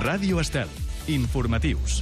Ràdio Estel. Informatius.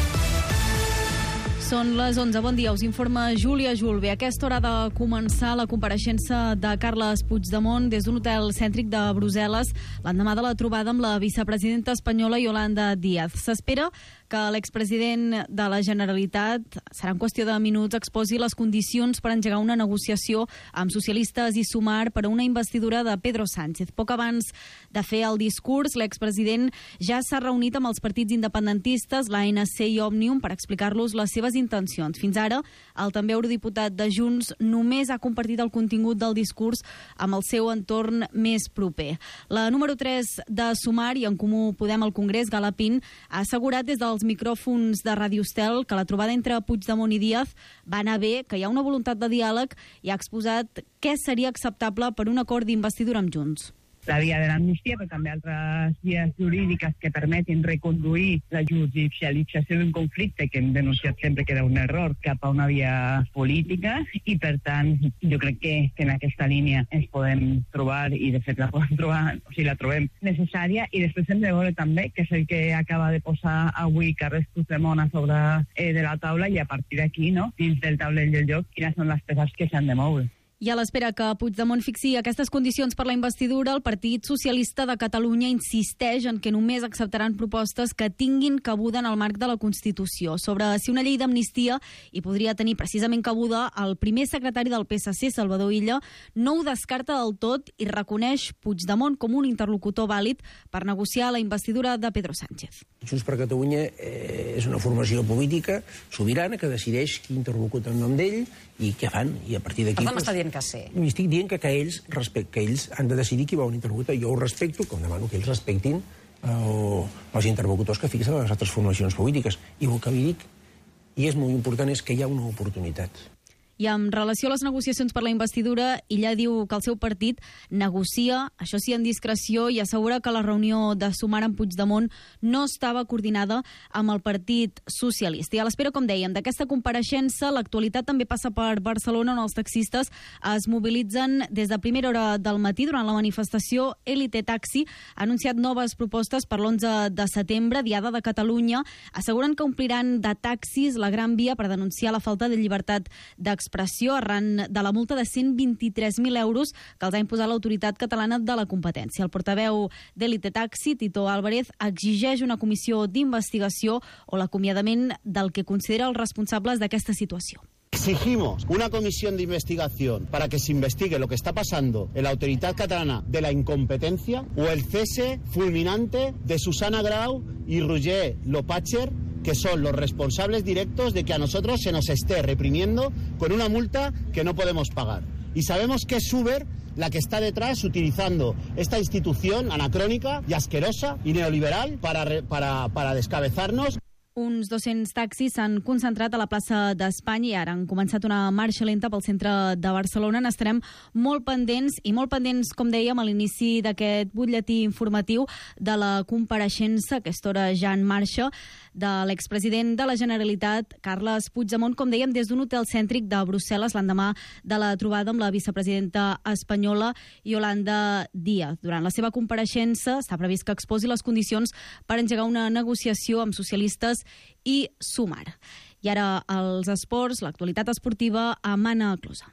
Són les 11. Bon dia, us informa Júlia Julve. A aquesta hora ha de començar la compareixença de Carles Puigdemont des d'un hotel cèntric de Brussel·les l'endemà de la trobada amb la vicepresidenta espanyola Yolanda Díaz. S'espera que l'expresident de la Generalitat, serà en qüestió de minuts, exposi les condicions per engegar una negociació amb socialistes i Sumar per a una investidura de Pedro Sánchez. Poc abans de fer el discurs, l'expresident ja s'ha reunit amb els partits independentistes, l'ANC i Òmnium, per explicar-los les seves intencions. Fins ara, el també eurodiputat de Junts només ha compartit el contingut del discurs amb el seu entorn més proper. La número 3 de Sumar i En Comú Podem al Congrés, Gala Pin, ha assegurat des dels micròfons de Ràdio Estel que la trobada entre Puigdemont i Díaz va anar bé, que hi ha una voluntat de diàleg i ha exposat què seria acceptable per un acord d'investidura amb Junts. La via de l'amnistia, però també altres vies jurídiques que permetin reconduir la judicialització d'un conflicte que hem denunciat sempre que era un error cap a una via política, i per tant jo crec que en aquesta línia ens podem trobar, i de fet la podem trobar, o sigui, la trobem necessària. I després hem de veure també, que és el que acaba de posar avui Carles Puigdemont a sobre de la taula, i a partir d'aquí, no, dins del taulell del joc, quines són les peces que s'han de moure. I a l'espera que Puigdemont fixi aquestes condicions per la investidura, el Partit Socialista de Catalunya insisteix en que només acceptaran propostes que tinguin cabuda en el marc de la Constitució. Sobre si una llei d'amnistia hi podria tenir precisament cabuda, el primer secretari del PSC, Salvador Illa, no ho descarta del tot i reconeix Puigdemont com un interlocutor vàlid per negociar la investidura de Pedro Sánchez. Junts per Catalunya és una formació política sobirana que decideix qui interlocuta en nom d'ell i què fan, i a partir d'aquí... Per tant, m'està dient que sí. Estic dient que ells han de decidir qui va un interlocutor. Jo ho respecto, com demano que ells respectin els interlocutors que fixen les altres formacions polítiques. I el que li dic, i és molt important, és que hi ha una oportunitat. I en relació a les negociacions per la investidura, ella diu que el seu partit negocia, això sí, en discreció, i assegura que la reunió de Sumar amb Puigdemont no estava coordinada amb el Partit Socialista. I a l'espera, com dèiem, d'aquesta compareixença, l'actualitat també passa per Barcelona, on els taxistes es mobilitzen des de primera hora del matí. Durant la manifestació, Elite Taxi ha anunciat noves propostes per l'11 de setembre, Diada de Catalunya. Asseguren que ompliran de taxis la Gran Via per denunciar la falta de llibertat d'expressió arran de la multa de 123.000 euros que els ha imposat l'Autoritat Catalana de la Competència. El portaveu d'Elite Taxi, Tito Álvarez, exigeix una comissió d'investigació o l'acomiadament del que considera els responsables d'aquesta situació. Exigimos una comisión de investigación para que se investigue lo que está pasando en la Autoridad Catalana de la Incompetencia o el cese fulminante de Susana Grau y Roger Lopatger, que son los responsables directos de que a nosotros se nos esté reprimiendo con una multa que no podemos pagar. Y sabemos que es Uber la que está detrás utilizando esta institución anacrónica y asquerosa y neoliberal para descabezarnos. Uns 200 taxis s'han concentrat a la plaça d'Espanya i ara han començat una marxa lenta pel centre de Barcelona. N'estarem molt pendents, com dèiem, a l'inici d'aquest butlletí informatiu de la compareixença, a aquesta hora ja en marxa, de l'expresident de la Generalitat, Carles Puigdemont, com dèiem, des d'un hotel cèntric de Brussel·les l'endemà de la trobada amb la vicepresidenta espanyola Yolanda Díaz. Durant la seva compareixença està previst que exposi les condicions per engegar una negociació amb socialistes i Sumar. I ara els esports, l'actualitat esportiva amb Anna Closa.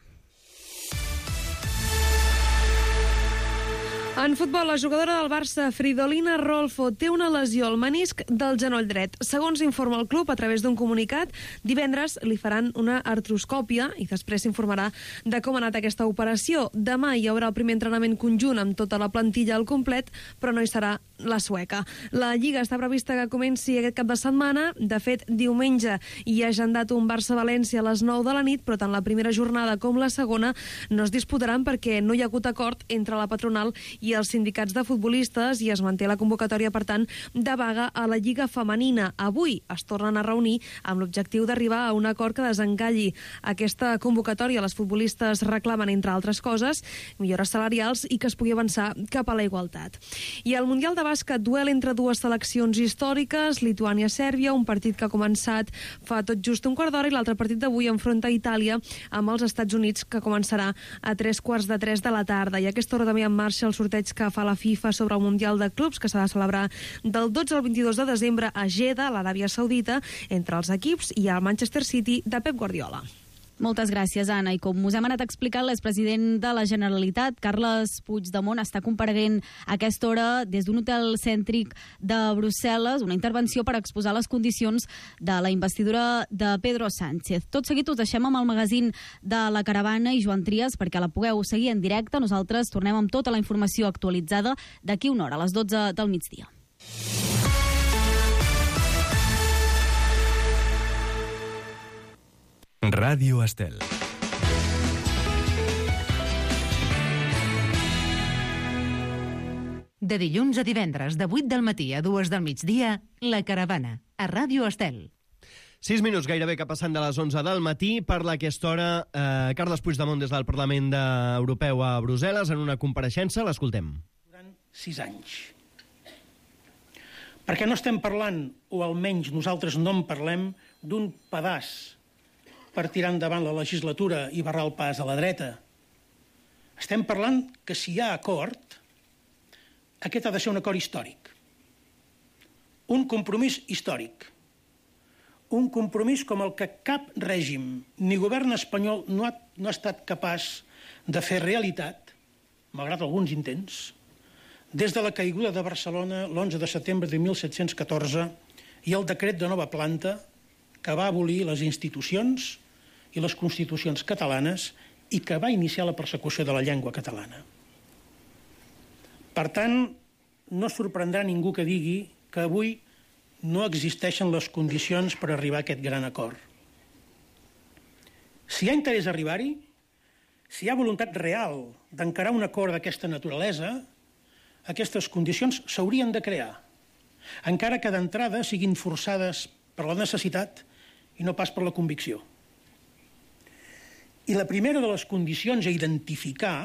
En futbol, la jugadora del Barça, Fridolina Rolfo, té una lesió al menisc del genoll dret. Segons informa el club a través d'un comunicat, divendres li faran una artroscòpia i després s'informarà de com ha anat aquesta operació. Demà hi haurà el primer entrenament conjunt amb tota la plantilla al complet, però no hi serà la sueca. La Lliga està prevista que comenci aquest cap de setmana. De fet, diumenge hi ha agendat un Barça-València a les 9 de la nit, però tant la primera jornada com la segona no es disputaran perquè no hi ha hagut acord entre la patronal i els sindicats de futbolistes i es manté la convocatòria, per tant, de vaga a la Lliga femenina. Avui es tornen a reunir amb l'objectiu d'arribar a un acord que desencalli aquesta convocatòria. Les futbolistes reclamen, entre altres coses, millores salarials i que es pugui avançar cap a la igualtat. I al Mundial de bàsquet, duel entre dues seleccions històriques, Lituània-Sèrbia, un partit que ha començat fa tot just un quart d'hora, i l'altre partit d'avui enfronta Itàlia amb els Estats Units, que començarà a 3:45 de la tarda. I a aquesta hora també en marxa el sorteig sorteig que fa la FIFA sobre el Mundial de Clubs, que s'ha de celebrar del 12 al 22 de desembre a Jeddah, a l'Aràbia Saudita, entre els equips i el Manchester City de Pep Guardiola. Moltes gràcies, Anna. I com us hem anat explicant, l'expresident de la Generalitat, Carles Puigdemont, està compareguent a aquesta hora des d'un hotel cèntric de Brussel·les, una intervenció per exposar les condicions de la investidura de Pedro Sánchez. Tot seguit us deixem amb el magazín de La Caravana i Joan Trias perquè la pugueu seguir en directe. Nosaltres tornem amb tota la informació actualitzada d'aquí una hora, a les 12 del migdia. Ràdio Estel. De dilluns a divendres, de 8 del matí a 2 del migdia, La Caravana, a Ràdio Estel. 6 minuts gairebé que passen de les 11 del matí. Parla a aquesta hora Carles Puigdemont des del Parlament Europeu a Brussel·les en una compareixença. L'escoltem. Durant 6 anys. Perquè no estem parlant, o almenys nosaltres no en parlem, d'un pedaç per tirar endavant la legislatura i barrar el pas a la dreta. Estem parlant que si hi ha acord, aquest ha de ser un acord històric. Un compromís històric. Un compromís com el que cap règim ni govern espanyol no ha estat capaç de fer realitat, malgrat alguns intents, des de la caiguda de Barcelona l'11 de setembre de 1714 i el decret de nova planta que va abolir les institucions i les constitucions catalanes i que va iniciar la persecució de la llengua catalana. Per tant, no sorprendrà ningú que digui que avui no existeixen les condicions per arribar a aquest gran acord. Si hi ha interès a arribar-hi, si hi ha voluntat real d'encarar un acord d'aquesta naturalesa, aquestes condicions s'haurien de crear, encara que d'entrada siguin forçades per la necessitat i no pas per la convicció. I la primera de les condicions és identificar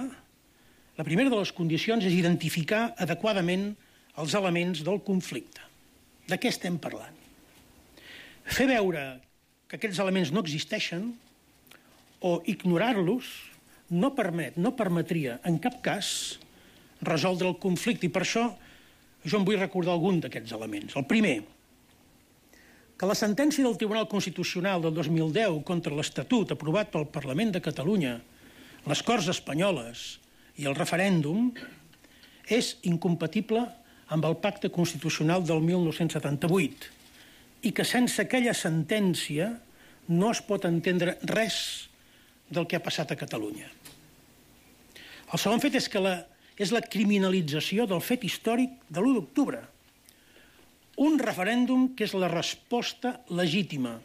adequadament els elements del conflicte. De què estem parlant? Fer veure que aquests elements no existeixen o ignorar-los no permetria en cap cas resoldre el conflicte. I per això jo en vull recordar algun d'aquests elements. El primer, que la sentència del Tribunal Constitucional del 2010 contra l'Estatut aprovat pel Parlament de Catalunya, les Corts Espanyoles i el referèndum és incompatible amb el Pacte Constitucional del 1978 i que sense aquella sentència no es pot entendre res del que ha passat a Catalunya. El segon fet és que és la criminalització del fet històric de l'1 d'octubre. Un referèndum que és la resposta legítima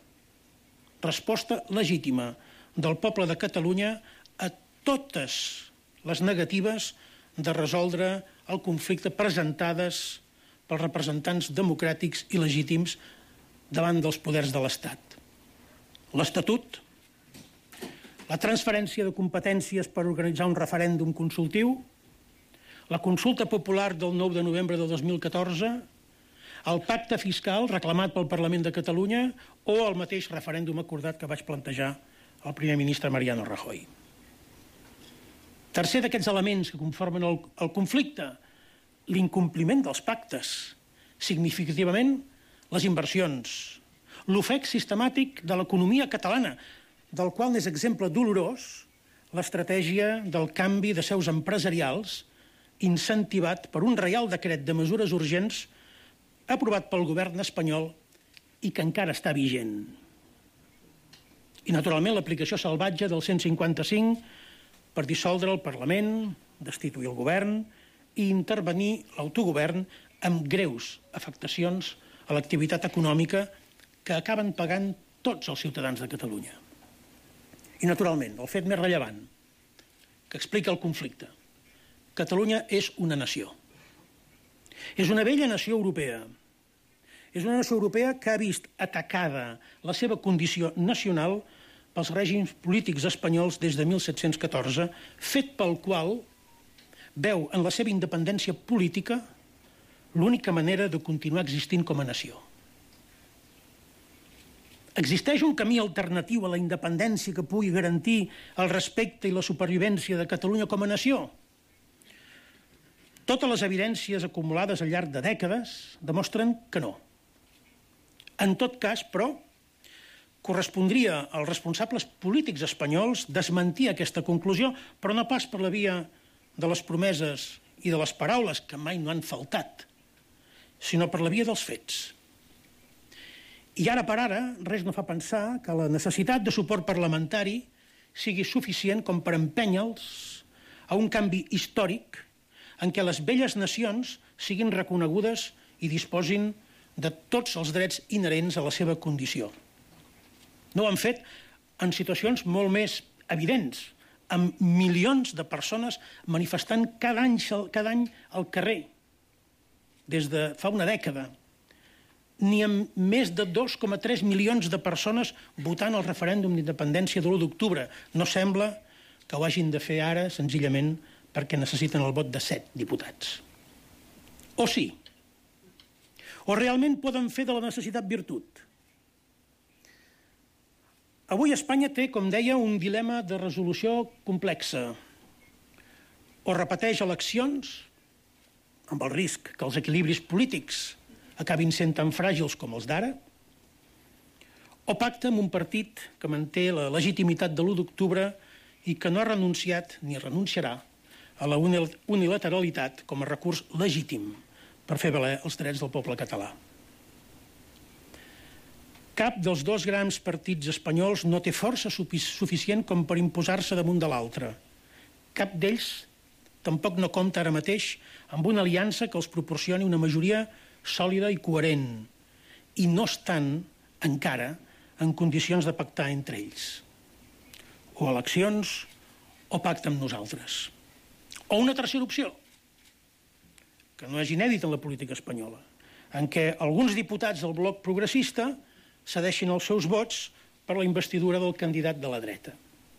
del poble de Catalunya a totes les negatives de resoldre el conflicte presentades pels representants democràtics i legítims davant dels poders de l'Estat. L'Estatut, la transferència de competències per organitzar un referèndum consultiu, la consulta popular del 9 de novembre del 2014, el pacte fiscal reclamat pel Parlament de Catalunya o el mateix referèndum acordat que vaig plantejar el primer ministre Mariano Rajoy. Tercer d'aquests elements que conformen el conflicte, l'incompliment dels pactes, significativament les inversions, l'ofec sistemàtic de l'economia catalana, del qual n'és exemple dolorós l'estratègia del canvi de seus empresarials incentivat per un reial decret de mesures urgents aprovat pel govern espanyol i que encara està vigent. I, naturalment, l'aplicació salvatge del 155 per dissoldre el Parlament, destituir el govern i intervenir l'autogovern amb greus afectacions a l'activitat econòmica que acaben pagant tots els ciutadans de Catalunya. I, naturalment, el fet més rellevant que explica el conflicte. Catalunya és una nació. És una vella nació europea. És una nació europea que ha vist atacada la seva condició nacional pels règims polítics espanyols des de 1714, fet pel qual veu en la seva independència política l'única manera de continuar existint com a nació. Existeix un camí alternatiu a la independència que pugui garantir el respecte i la supervivència de Catalunya com a nació? Totes les evidències acumulades al llarg de dècades demostren que no. En tot cas, però, correspondria als responsables polítics espanyols desmentir aquesta conclusió, però no pas per la via de les promeses i de les paraules, que mai no han faltat, sinó per la via dels fets. I ara per ara, res no fa pensar que la necessitat de suport parlamentari sigui suficient com per empènyer-los a un canvi històric en què les velles nacions siguin reconegudes i disposin de tots els drets inherents a la seva condició. No ho han fet en situacions molt més evidents, amb milions de persones manifestant cada any al carrer, des de fa una dècada, ni amb més de 2,3 milions de persones votant el referèndum d'independència de l'1 d'octubre. No sembla que ho hagin de fer ara senzillament perquè necessiten el vot de 7 diputats. O sí? O realment poden fer de la necessitat virtut? Avui Espanya té, com deia, un dilema de resolució complexa. O repeteix eleccions, amb el risc que els equilibris polítics acabin sent tan fràgils com els d'ara, o pacta amb un partit que manté la legitimitat de l'1 d'octubre i que no ha renunciat ni renunciarà a la unilateralitat com a recurs legítim per fer valer els drets del poble català. Cap dels dos grans partits espanyols no té força suficient com per imposar-se damunt de l'altre. Cap d'ells tampoc no compta ara mateix amb una aliança que els proporcioni una majoria sòlida i coherent, i no estan encara en condicions de pactar entre ells. O eleccions o pacte amb nosaltres. O una tercera opció, que no és inèdita en la política espanyola, en què alguns diputats del bloc progressista cedeixin els seus vots per la investidura del candidat de la dreta.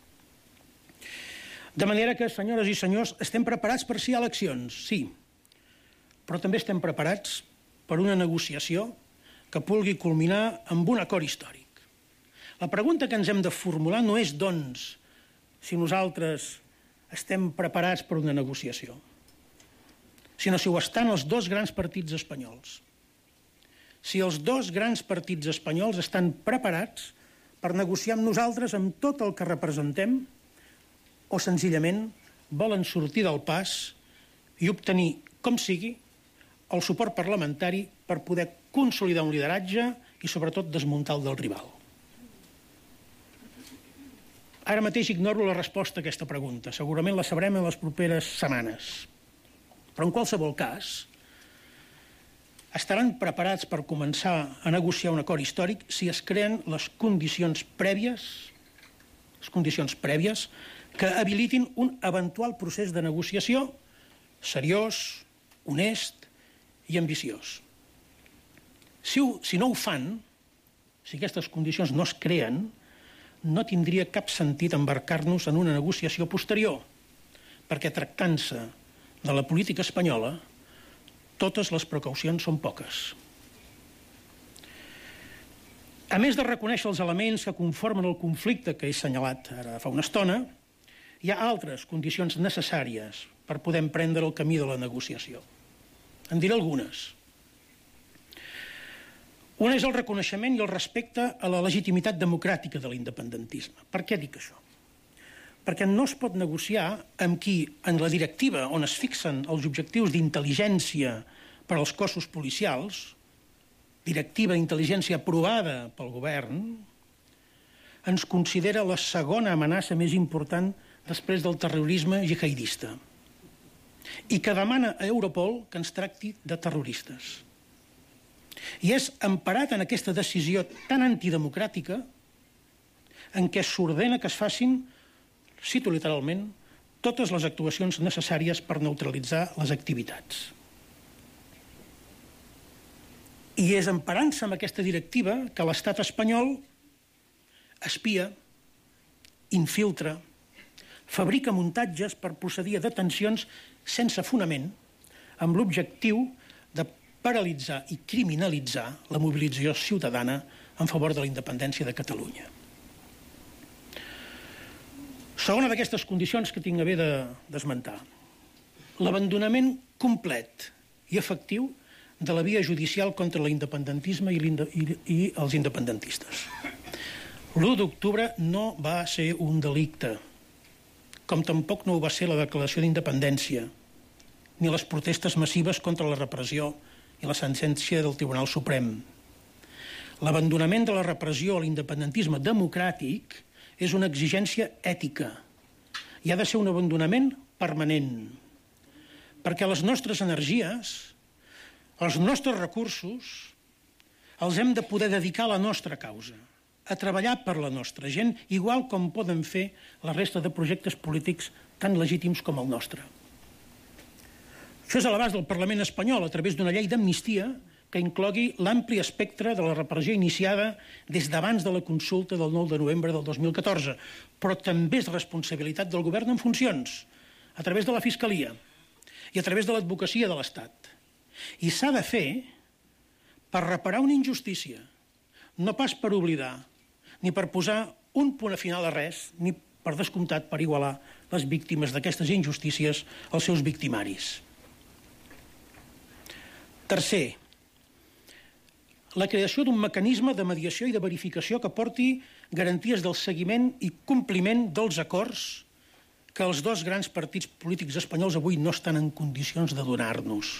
De manera que, senyores i senyors, estem preparats per si hi ha eleccions, sí, però també estem preparats per una negociació que pugui culminar amb un acord històric. La pregunta que ens hem de formular no és, doncs, si nosaltres estem preparats per una negociació, sinó si ho estan els dos grans partits espanyols. Si els dos grans partits espanyols estan preparats per negociar amb nosaltres amb tot el que representem o senzillament volen sortir del pas i obtenir, com sigui, el suport parlamentari per poder consolidar un lideratge i, sobretot, desmuntar el del rival. Ara mateix ignoro la resposta a aquesta pregunta. Segurament la sabrem en les properes setmanes. Però, en qualsevol cas, estaran preparats per començar a negociar un acord històric si es creen les condicions prèvies que habilitin un eventual procés de negociació seriós, honest i ambiciós. Si no ho fan, si aquestes condicions no es creen, no tindria cap sentit embarcar-nos en una negociació posterior, perquè tractant-se de la política espanyola, totes les precaucions són poques. A més de reconèixer els elements que conformen el conflicte que he assenyalat ara fa una estona, hi ha altres condicions necessàries per poder emprendre el camí de la negociació. En diré algunes. Una és el reconeixement i el respecte a la legitimitat democràtica de l'independentisme. Per què dic això? Perquè no es pot negociar amb qui, en la directiva on es fixen els objectius d'intel·ligència per als cossos policials, directiva d'intel·ligència aprovada pel govern, ens considera la segona amenaça més important després del terrorisme jihadista i que demana a Europol que ens tracti de terroristes. I és emparat en aquesta decisió tan antidemocràtica en què s'ordena que es facin, cito literalment, totes les actuacions necessàries per neutralitzar les activitats. I és emparant-se en aquesta directiva que l'estat espanyol espia, infiltra, fabrica muntatges per procedir a detencions sense fonament, amb l'objectiu de paralitzar i criminalitzar la mobilització ciutadana en favor de la independència de Catalunya. Segona d'aquestes condicions que tinc a bé d'esmentar. l'abandonament complet i efectiu de la via judicial contra l'independentisme i els independentistes. L'1 d'octubre no va ser un delicte, com tampoc no ho va ser la declaració d'independència, ni les protestes massives contra la repressió i la sentència del Tribunal Suprem. L'abandonament de la repressió a l'independentisme democràtic és una exigència ètica i ha de ser un abandonament permanent, perquè les nostres energies, els nostres recursos, els hem de poder dedicar a la nostra causa, a treballar per la nostra gent, igual com poden fer la resta de projectes polítics tan legítims com el nostre. Això és a l'abast del Parlament espanyol a través d'una llei d'amnistia que inclogui l'ampli espectre de la repressió iniciada des d'abans de la consulta del 9 de novembre del 2014, però també és responsabilitat del govern en funcions, a través de la Fiscalia i a través de l'advocacia de l'Estat. I s'ha de fer per reparar una injustícia, no pas per oblidar, ni per posar un punt final a res, ni per descomptat per igualar les víctimes d'aquestes injustícies als seus victimaris. Tercer, la creació d'un mecanisme de mediació i de verificació que porti garanties del seguiment i compliment dels acords que els dos grans partits polítics espanyols avui no estan en condicions de donar-nos.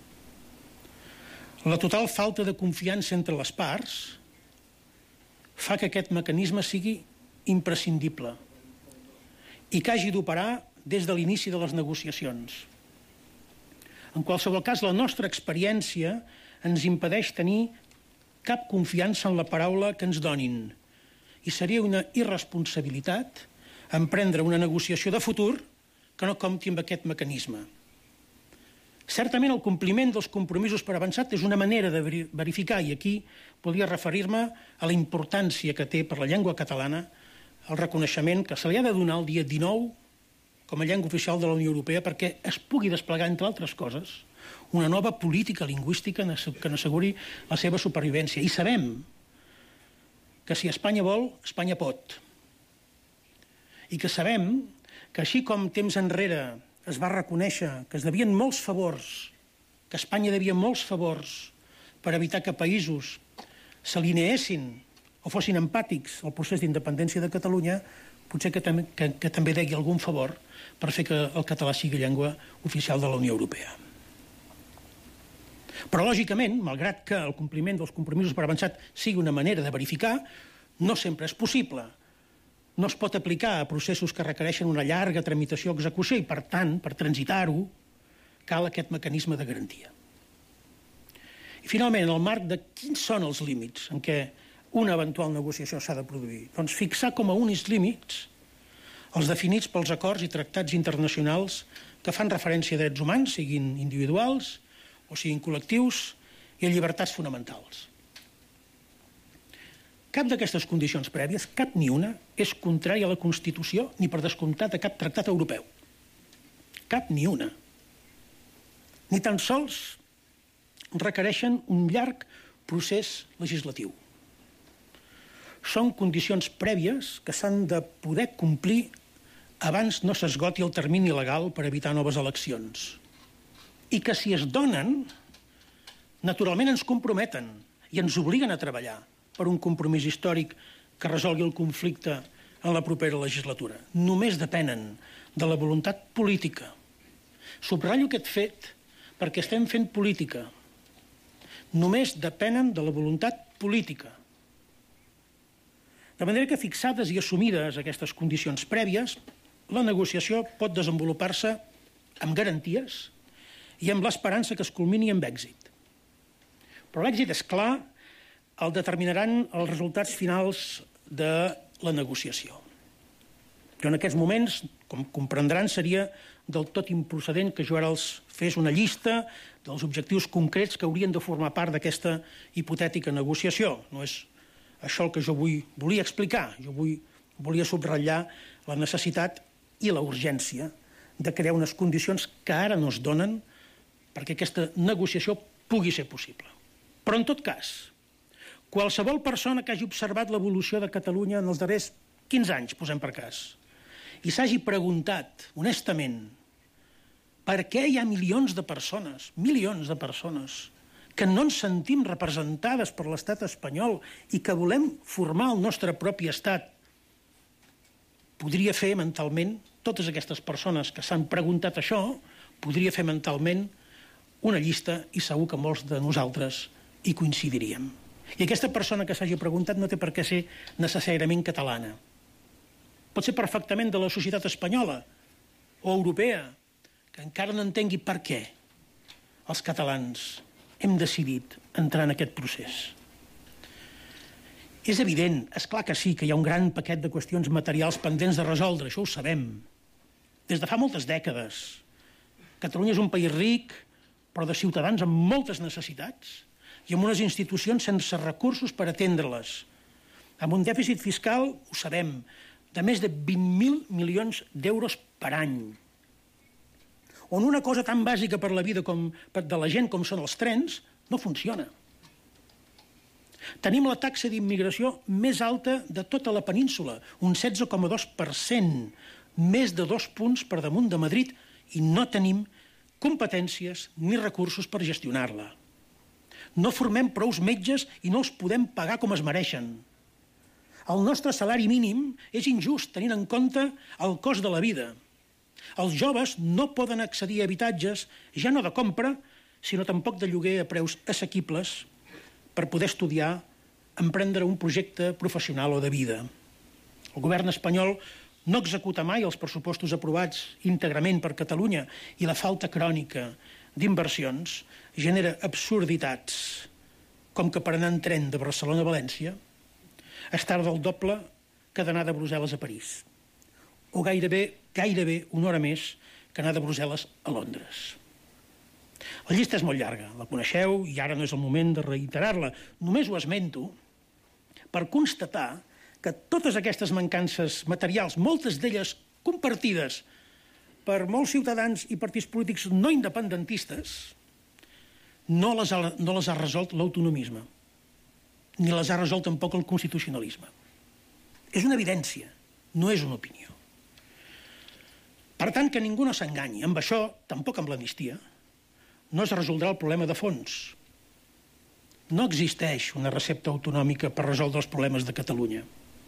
La total falta de confiança entre les parts fa que aquest mecanisme sigui imprescindible i que hagi d'operar des de l'inici de les negociacions. En qualsevol cas, la nostra experiència ens impedeix tenir cap confiança en la paraula que ens donin i seria una irresponsabilitat emprendre una negociació de futur que no compti amb aquest mecanisme. Certament el compliment dels compromisos per avançat és una manera de verificar, i aquí podria referir-me a la importància que té per la llengua catalana el reconeixement que se li ha de donar el dia 19 com a llengua oficial de la Unió Europea perquè es pugui desplegar, entre altres coses, una nova política lingüística que n'asseguri la seva supervivència. I sabem que si Espanya vol, Espanya pot. I que sabem que així com temps enrere es va reconèixer que es devien molts favors, que Espanya devia molts favors per evitar que països s'alineessin o fossin empàtics al procés d'independència de Catalunya, potser que també degui algun favor per fer que el català sigui llengua oficial de la Unió Europea. Però, lògicament, malgrat que el compliment dels compromisos per avançat sigui una manera de verificar, no sempre és possible. No es pot aplicar a processos que requereixen una llarga tramitació o execució i, per tant, per transitar-ho, cal aquest mecanisme de garantia. I, finalment, en el marc de quins són els límits en què una eventual negociació s'ha de produir? Doncs fixar com a únics límits els definits pels acords i tractats internacionals que fan referència a drets humans, siguin individuals o siguin col·lectius, i a llibertats fonamentals. Cap d'aquestes condicions prèvies, cap ni una, és contrària a la Constitució ni per descomptat a cap tractat europeu. Cap ni una. Ni tan sols requereixen un llarg procés legislatiu. Són condicions prèvies que s'han de poder complir abans no s'esgoti el termini legal per evitar noves eleccions. I que si es donen, naturalment ens comprometen i ens obliguen a treballar per un compromís històric que resolgui el conflicte en la propera legislatura. Només depenen de la voluntat política. Subratllo aquest fet perquè estem fent política. Només depenen de la voluntat política. De manera que, fixades i assumides aquestes condicions prèvies, la negociació pot desenvolupar-se amb garanties i amb l'esperança que es culmini amb èxit. Però l'èxit, és clar, el determinaran els resultats finals de la negociació. Jo en aquests moments, com comprendran, seria del tot improcedent que jo ara els fes una llista dels objectius concrets que haurien de formar part d'aquesta hipotètica negociació. No és això el que jo volia explicar. Jo volia subratllar la necessitat i la urgència de crear unes condicions que ara no es donen perquè aquesta negociació pugui ser possible. Però, en tot cas, qualsevol persona que hagi observat l'evolució de Catalunya en els darrers 15 anys, posem per cas, i s'hagi preguntat, honestament, Per què hi ha milions de persones que no ens sentim representades per l'estat espanyol i que volem formar el nostre propi estat? Podria fer mentalment, totes aquestes persones que s'han preguntat això, podria fer mentalment una llista i segur que molts de nosaltres hi coincidiríem. I aquesta persona que s'hagi preguntat no té per què ser necessàriament catalana. Pot ser perfectament de la societat espanyola o europea, que encara no entengui per què els catalans hem decidit entrar en aquest procés. És evident, és clar que sí, que hi ha un gran paquet de qüestions materials pendents de resoldre, això ho sabem. Des de fa moltes dècades. Catalunya és un país ric, però de ciutadans amb moltes necessitats i amb unes institucions sense recursos per atendre-les. Amb un dèficit fiscal, ho sabem, de més de 20.000 milions d'euros per any. On una cosa tan bàsica per la vida de la gent com són els trens no funciona. Tenim la taxa d'immigració més alta de tota la península, un 16,2%, més de 2 punts per damunt de Madrid, i no tenim competències ni recursos per gestionar-la. No formem prous metges i no els podem pagar com es mereixen. El nostre salari mínim és injust tenint en compte el cost de la vida. Els joves no poden accedir a habitatges, ja no de compra, sinó tampoc de lloguer a preus assequibles per poder estudiar, emprendre un projecte professional o de vida. El govern espanyol no executa mai els pressupostos aprovats íntegrament per Catalunya i la falta crònica d'inversions genera absurditats, com que per anar en tren de Barcelona a València es tarda el doble que d'anar de Brussel·les a París, o gairebé una hora més que anar de Brussel·les a Londres. La llista és molt llarga, la coneixeu i ara no és el moment de reiterar-la. Només ho esmento per constatar que totes aquestes mancances materials, moltes d'elles compartides per molts ciutadans i partits polítics no independentistes, no les ha resolt l'autonomisme, ni les ha resolt tampoc el constitucionalisme. És una evidència, no és una opinió. Per tant, que ningú no s'enganyi. Amb això, tampoc amb l'amnistia, no es resoldrà el problema de fons. No existeix una recepta autonòmica per resoldre els problemes de Catalunya.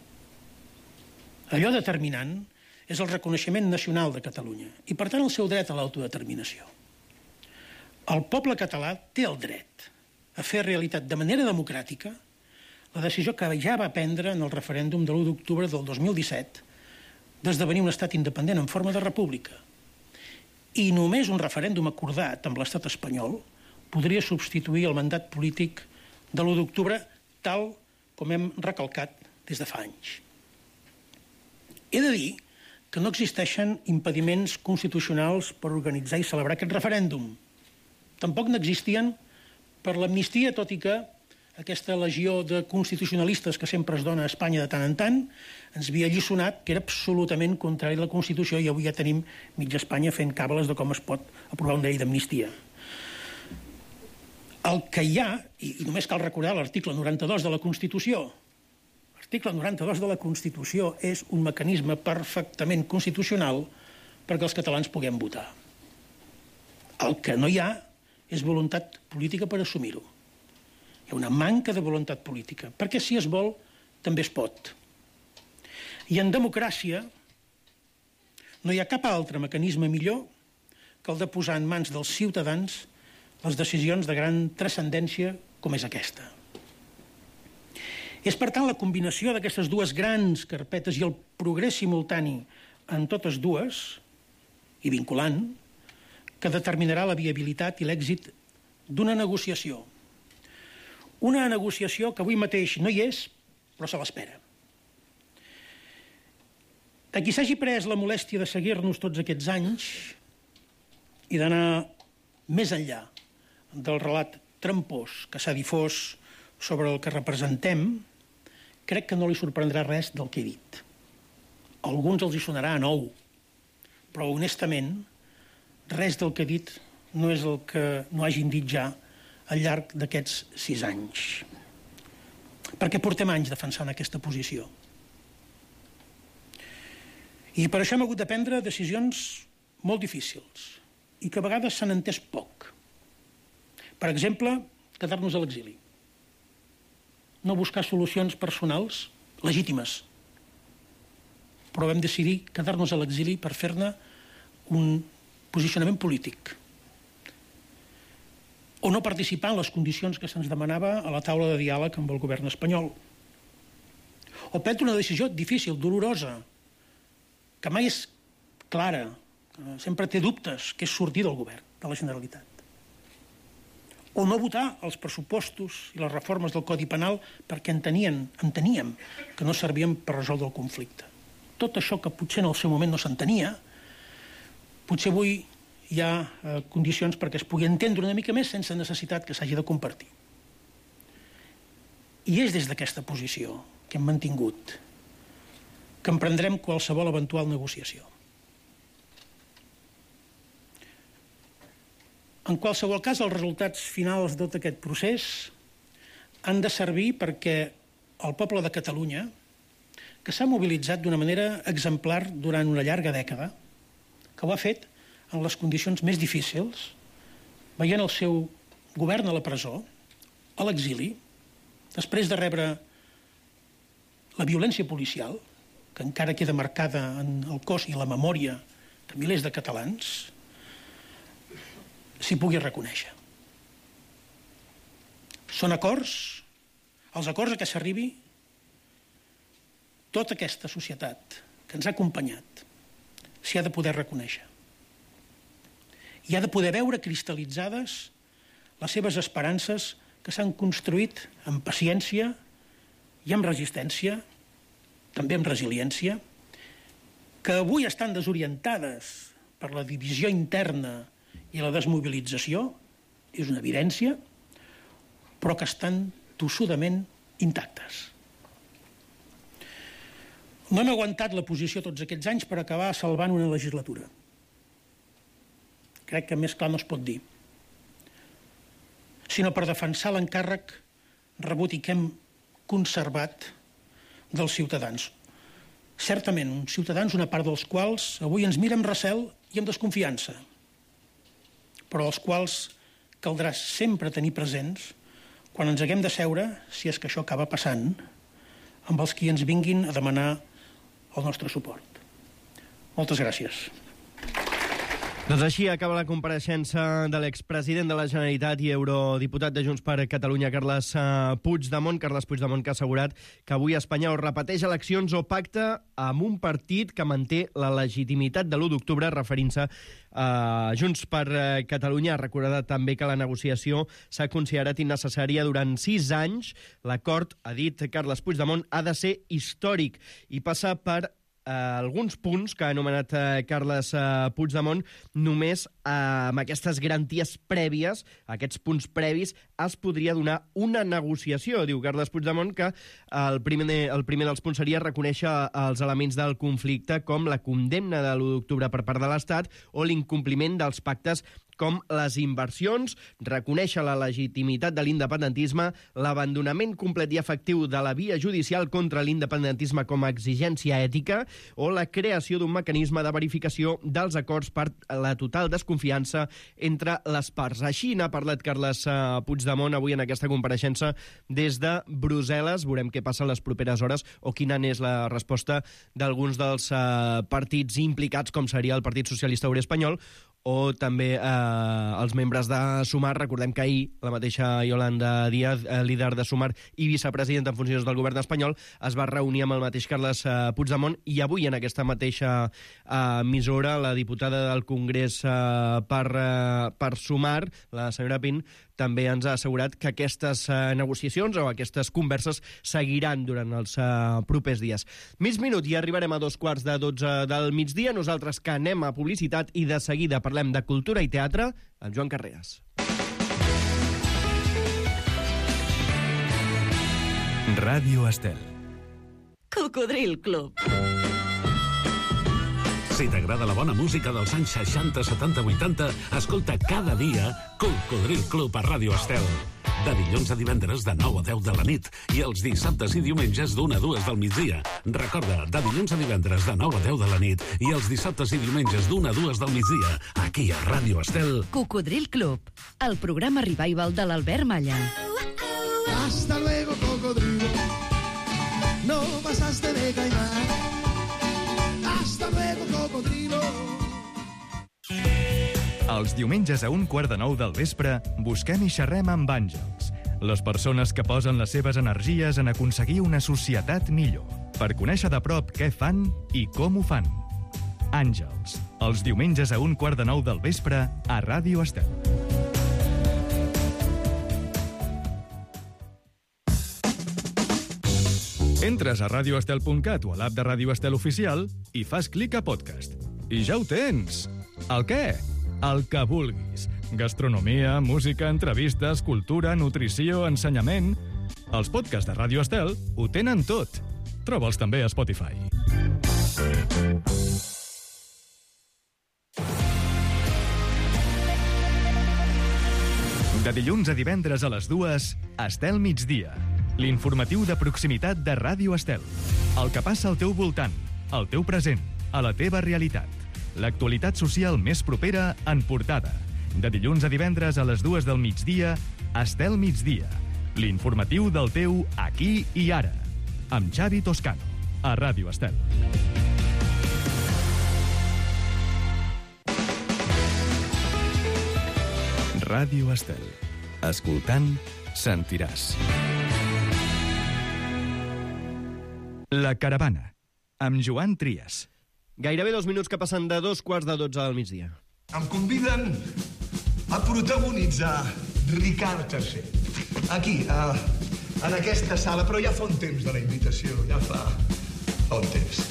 Allò determinant és el reconeixement nacional de Catalunya i, per tant, el seu dret a l'autodeterminació. El poble català té el dret a fer realitat de manera democràtica la decisió que ja va prendre en el referèndum de l'1 d'octubre del 2017 d'esdevenir un estat independent en forma de república. I només un referèndum acordat amb l'estat espanyol podria substituir el mandat polític de l'1 d'octubre tal com hem recalcat des de fa anys. He de dir que no existeixen impediments constitucionals per organitzar i celebrar aquest referèndum. Tampoc n'existien per l'amnistia, tot i que aquesta legió de constitucionalistes que sempre es dona a Espanya de tant en tant ens havia alliçonat que era absolutament contrari a la Constitució i avui ja tenim mitja Espanya fent càbales de com es pot aprovar una llei d'amnistia. El que hi ha, i només cal recordar l'article 92 de la Constitució, l'article 92 de la Constitució és un mecanisme perfectament constitucional perquè els catalans puguem votar. El que no hi ha és voluntat política per assumir-ho. Hi ha una manca de voluntat política, perquè si es vol, també es pot. I en democràcia no hi ha cap altre mecanisme millor que el de posar en mans dels ciutadans les decisions de gran transcendència com és aquesta. És, per tant, la combinació d'aquestes dues grans carpetes i el progrés simultani en totes dues, i vinculant, que determinarà la viabilitat i l'èxit d'una negociació. Una negociació que avui mateix no hi és, però se l'espera. A qui s'hagi pres la molèstia de seguir-nos tots aquests anys i d'anar més enllà del relat trampós que s'ha difós sobre el que representem, crec que no li sorprendrà res del que he dit. A alguns els hi sonarà a nou, però honestament res del que he dit no és el que no hagin dit ja al llarg d'aquests 6 anys. Perquè portem anys defensant aquesta posició. I per això hem hagut de prendre decisions molt difícils i que a vegades s'han entès poc. Per exemple, quedar-nos a l'exili. No buscar solucions personals legítimes, però vam decidir quedar-nos a l'exili per fer-ne un posicionament polític, o no participar en les condicions que se'ns demanava a la taula de diàleg amb el govern espanyol, o prendre una decisió difícil, dolorosa, que mai és clara, que sempre té dubtes, que és sortir del govern de la Generalitat, o no votar els pressupostos i les reformes del Codi Penal perquè enteníem que no servien per resoldre el conflicte. Tot això que potser en el seu moment no s'entenia, potser avui hi ha condicions perquè es pugui entendre una mica més sense necessitat que s'hagi de compartir. I és des d'aquesta posició que hem mantingut que emprendrem qualsevol eventual negociació. En qualsevol cas, els resultats finals de tot aquest procés han de servir perquè el poble de Catalunya, que s'ha mobilitzat d'una manera exemplar durant una llarga dècada, que ho ha fet en les condicions més difícils, veient el seu govern a la presó, a l'exili, després de rebre la violència policial, que encara queda marcada en el cos i la memòria de milers de catalans, s'hi pugui reconèixer. Són acords, els acords a què s'arribi, tota aquesta societat que ens ha acompanyat s'hi ha de poder reconèixer. I ha de poder veure cristal·litzades les seves esperances que s'han construït amb paciència i amb resistència, també amb resiliència, que avui estan desorientades per la divisió interna i la desmobilització, és una evidència, però que estan tossudament intactes. No hem aguantat la posició tots aquests anys per acabar salvant una legislatura. Crec que més clar no es pot dir. Sinó per defensar l'encàrrec rebut i que hem conservat dels ciutadans. Certament, uns ciutadans, una part dels quals avui ens mira amb recel i amb desconfiança, però els quals caldrà sempre tenir presents quan ens haguem de seure, si és que això acaba passant, amb els qui ens vinguin a demanar el nostre suport. Moltes gràcies. Doncs així acaba la compareixença de l'expresident de la Generalitat i eurodiputat de Junts per Catalunya, Carles Puigdemont. Carles Puigdemont, que ha assegurat que avui Espanya o repeteix eleccions o pacta amb un partit que manté la legitimitat de l'1 d'octubre, referint-se a Junts per Catalunya. Ha recordat també que la negociació s'ha considerat innecessària durant 6 anys. L'acord, ha dit Carles Puigdemont, ha de ser històric i passa per alguns punts que ha anomenat Carles Puigdemont. Només amb aquestes garanties prèvies, aquests punts previs, es podria donar una negociació. Diu Carles Puigdemont que el primer dels punts seria reconèixer els elements del conflicte, com la condemna de l'1 d'octubre per part de l'Estat o l'incompliment dels pactes com les inversions, reconèixer la legitimitat de l'independentisme, l'abandonament complet i efectiu de la via judicial contra l'independentisme com a exigència ètica o la creació d'un mecanisme de verificació dels acords per la total desconfiança entre les parts. Així n'ha parlat Carles Puigdemont avui en aquesta compareixença des de Brussel·les. Veurem què passa en les properes hores o quina n'és la resposta d'alguns dels partits implicats, com seria el Partit Socialista Obrer Espanyol o també els membres de Sumar. Recordem que ahir la mateixa Yolanda Díaz, líder de Sumar i vicepresidenta en funcions del govern espanyol, es va reunir amb el mateix Carles Puigdemont, i avui en aquesta mateixa emissora la diputada del Congrés per Sumar, la senyora Pin, també ens ha assegurat que aquestes negociacions o aquestes converses seguiran durant els propers dies. Mig minut i arribarem a 2:45 del migdia. Nosaltres que anem a publicitat i de seguida parlem de cultura i teatre amb Joan Carreras. Ràdio Estel. Cocodril Club. Si t'agrada la bona música dels anys 60, 70, 80, escolta cada dia Cocodril Club a Ràdio Estel. De dilluns a divendres de 9 a 10 de la nit i els dissabtes i diumenges d'1 a 2 del migdia. Recorda, de dilluns a divendres de 9 a 10 de la nit i els dissabtes i diumenges d'1 a 2 del migdia, aquí a Ràdio Estel. Cocodril Club, el programa revival de l'Albert Malla. Hasta luego, cocodrilo. No pasaste de caimán. Hasta luego, cocodrilo. Els diumenges a 1:15 del vespre busquem i xerrem amb àngels, les persones que posen les seves energies en aconseguir una societat millor, per conèixer de prop què fan i com ho fan. Àngels, els diumenges a 1:15 del vespre a Ràdio Estel. Entres a radioestel.cat o a l'app de Ràdio Estel Oficial i fas clic a podcast. I ja ho tens! El què? El que vulguis. Gastronomia, música, entrevistes, cultura, nutrició, ensenyament... Els podcasts de Ràdio Estel ho tenen tot. Troba'ls també a Spotify. De dilluns a divendres a les 2, Estel Migdia. L'informatiu de proximitat de Ràdio Estel. El que passa al teu voltant, al teu present, a la teva realitat. L'actualitat social més propera en portada. De dilluns a divendres a les 2 del migdia, Estel Migdia. L'informatiu del teu aquí i ara. Amb Xavi Toscano, a Ràdio Estel. Ràdio Estel. Escoltant, sentiràs. La Caravana, amb Joan Trias. Gairebé 2 minuts que passen de 2:15 del migdia. Em conviden a protagonitzar Ricard III. Aquí, en aquesta sala, però ja fa un temps de la invitació, ja fa un temps.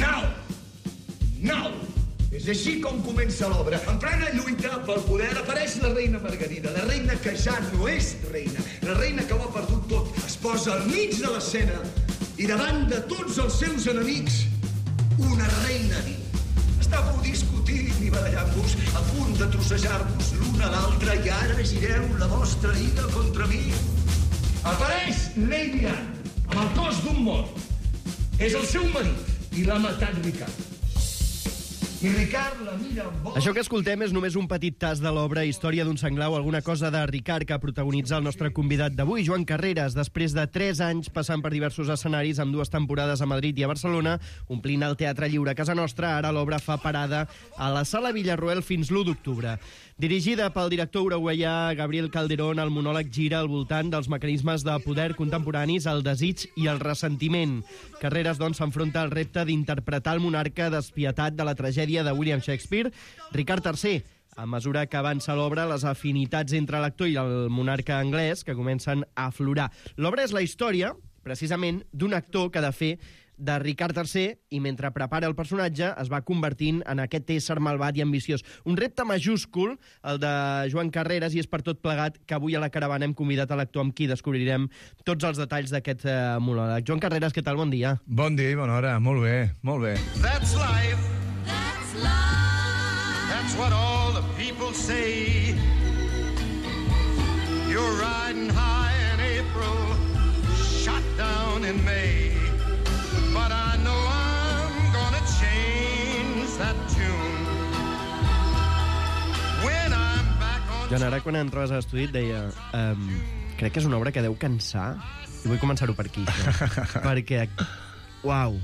9! És així com comença l'obra. En plena lluita pel poder apareix la reina Margarida, la reina que ja no és reina, la reina que ho ha perdut tot. Es posa al mig de l'escena i davant de tots els seus enemics, una reina diu: estàveu discutint i barallant-vos, a punt de trossejar-vos l'un a l'altre, i ara gireu la vostra ira contra mi. Apareix Lady Anne, amb el cos d'un mort. És el seu marit i l'ha matat Ricard. I Ricard la mira amb boca. Això que escoltem és només un petit tas de l'obra Història d'un senglau, alguna cosa de Ricard, que protagonitza el nostre convidat d'avui, Joan Carreras, després de 3 anys passant per diversos escenaris, amb 2 temporades a Madrid i a Barcelona, omplint el Teatre Lliure a casa nostra. Ara l'obra fa parada a la Sala Villarroel fins l'1 d'octubre. Dirigida pel director uruguaià Gabriel Calderón, el monòleg gira al voltant dels mecanismes de poder contemporanis, el desig i el ressentiment. Carreras, doncs, s'enfronta al repte d'interpretar el monarca despietat de la tragèdia de William Shakespeare, Ricard III. A mesura que avança l'obra, les afinitats entre l'actor i el monarca anglès que comencen a aflorar. L'obra és la història, precisament, d'un actor que ha de fer de Ricard III i mentre prepara el personatge es va convertint en aquest ésser malvat i ambiciós. Un repte majúscul, el de Joan Carreras, i és per tot plegat que avui a la Caravana hem convidat a l'actor amb qui descobrirem tots els detalls d'aquest monòleg. Joan Carreras, què tal? Bon dia. Bon dia i bona hora. Molt bé, molt bé. That's life. That's life. That's what all the people say. You're riding high in April, shot down in May. But I know I'm gonna change that tune when I'm back on... Joan, ara quan entraves a l'estudi et deia crec que és una obra que deu cansar i vull començar-ho per aquí, això. Perquè, uau.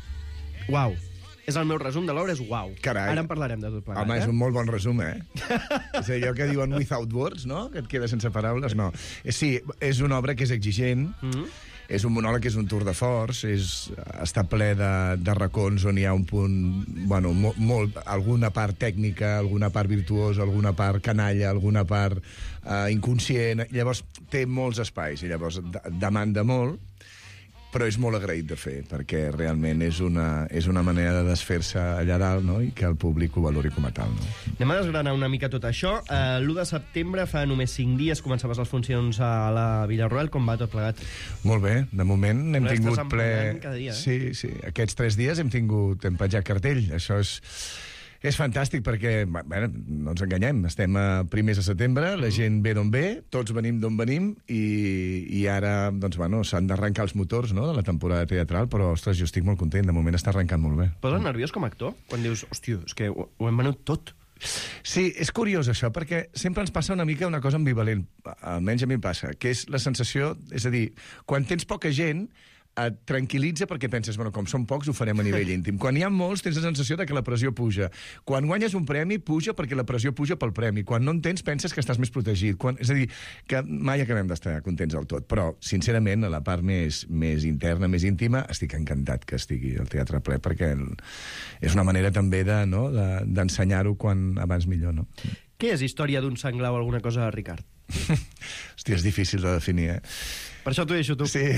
És el meu resum de l'obra, és uau. Carai. Ara en parlarem de tot plegat. Home, és un molt bon resum, eh? És allò que diuen without words, no? Que et queda sense paraules, no. Sí, és una obra que és exigent, és un monòleg que és un tour de force, està ple de racons on hi ha un punt, bueno, alguna part tècnica, alguna part virtuosa, alguna part canalla, alguna part inconscient. Llavors té molts espais i llavors demanda molt. però és molt agraït de fer, perquè realment és una manera de desfer-se allà dalt, no? I que el públic ho valori com a tal. No? Anem a desgranar una mica tot això. L'1 de setembre, fa només 5 dies, començaves les funcions a la Villarroel. Com va tot plegat? Molt bé, de moment hem tingut ple... Cada dia, Sí, aquests 3 dies hem penjat cartell. Això és fantàstic perquè, bé, no ens enganyem, estem a primers de setembre, la gent ve d'on ve, tots venim d'on venim, i ara, doncs, bueno, s'han d'arrencar els motors, no?, de la temporada teatral, però, ostres, jo estic molt content, de moment està arrencant molt bé. Poses nerviós com a actor? Quan dius, hòstia, és que ho hem venut tot. Sí, és curiós això, perquè sempre ens passa una mica una cosa ambivalent, almenys a mi em passa, que és la sensació, és a dir, quan tens poca gent, et tranquil·litza perquè penses, bueno, com són pocs ho farem a nivell íntim. Quan hi ha molts tens la sensació de que la pressió puja. Quan guanyes un premi puja perquè la pressió puja pel premi. Quan no en tens penses que estàs més protegit. És a dir, que mai acabem d'estar contents del tot. Però, sincerament, a la part més interna, més íntima, estic encantat que estigui al teatre ple perquè és una manera també d'ensenyar-ho quan abans millor, no? Què és història d'un senglar o alguna cosa, Ricard? Hòstia, és difícil de definir, Per això t'ho deixo tu. Sí.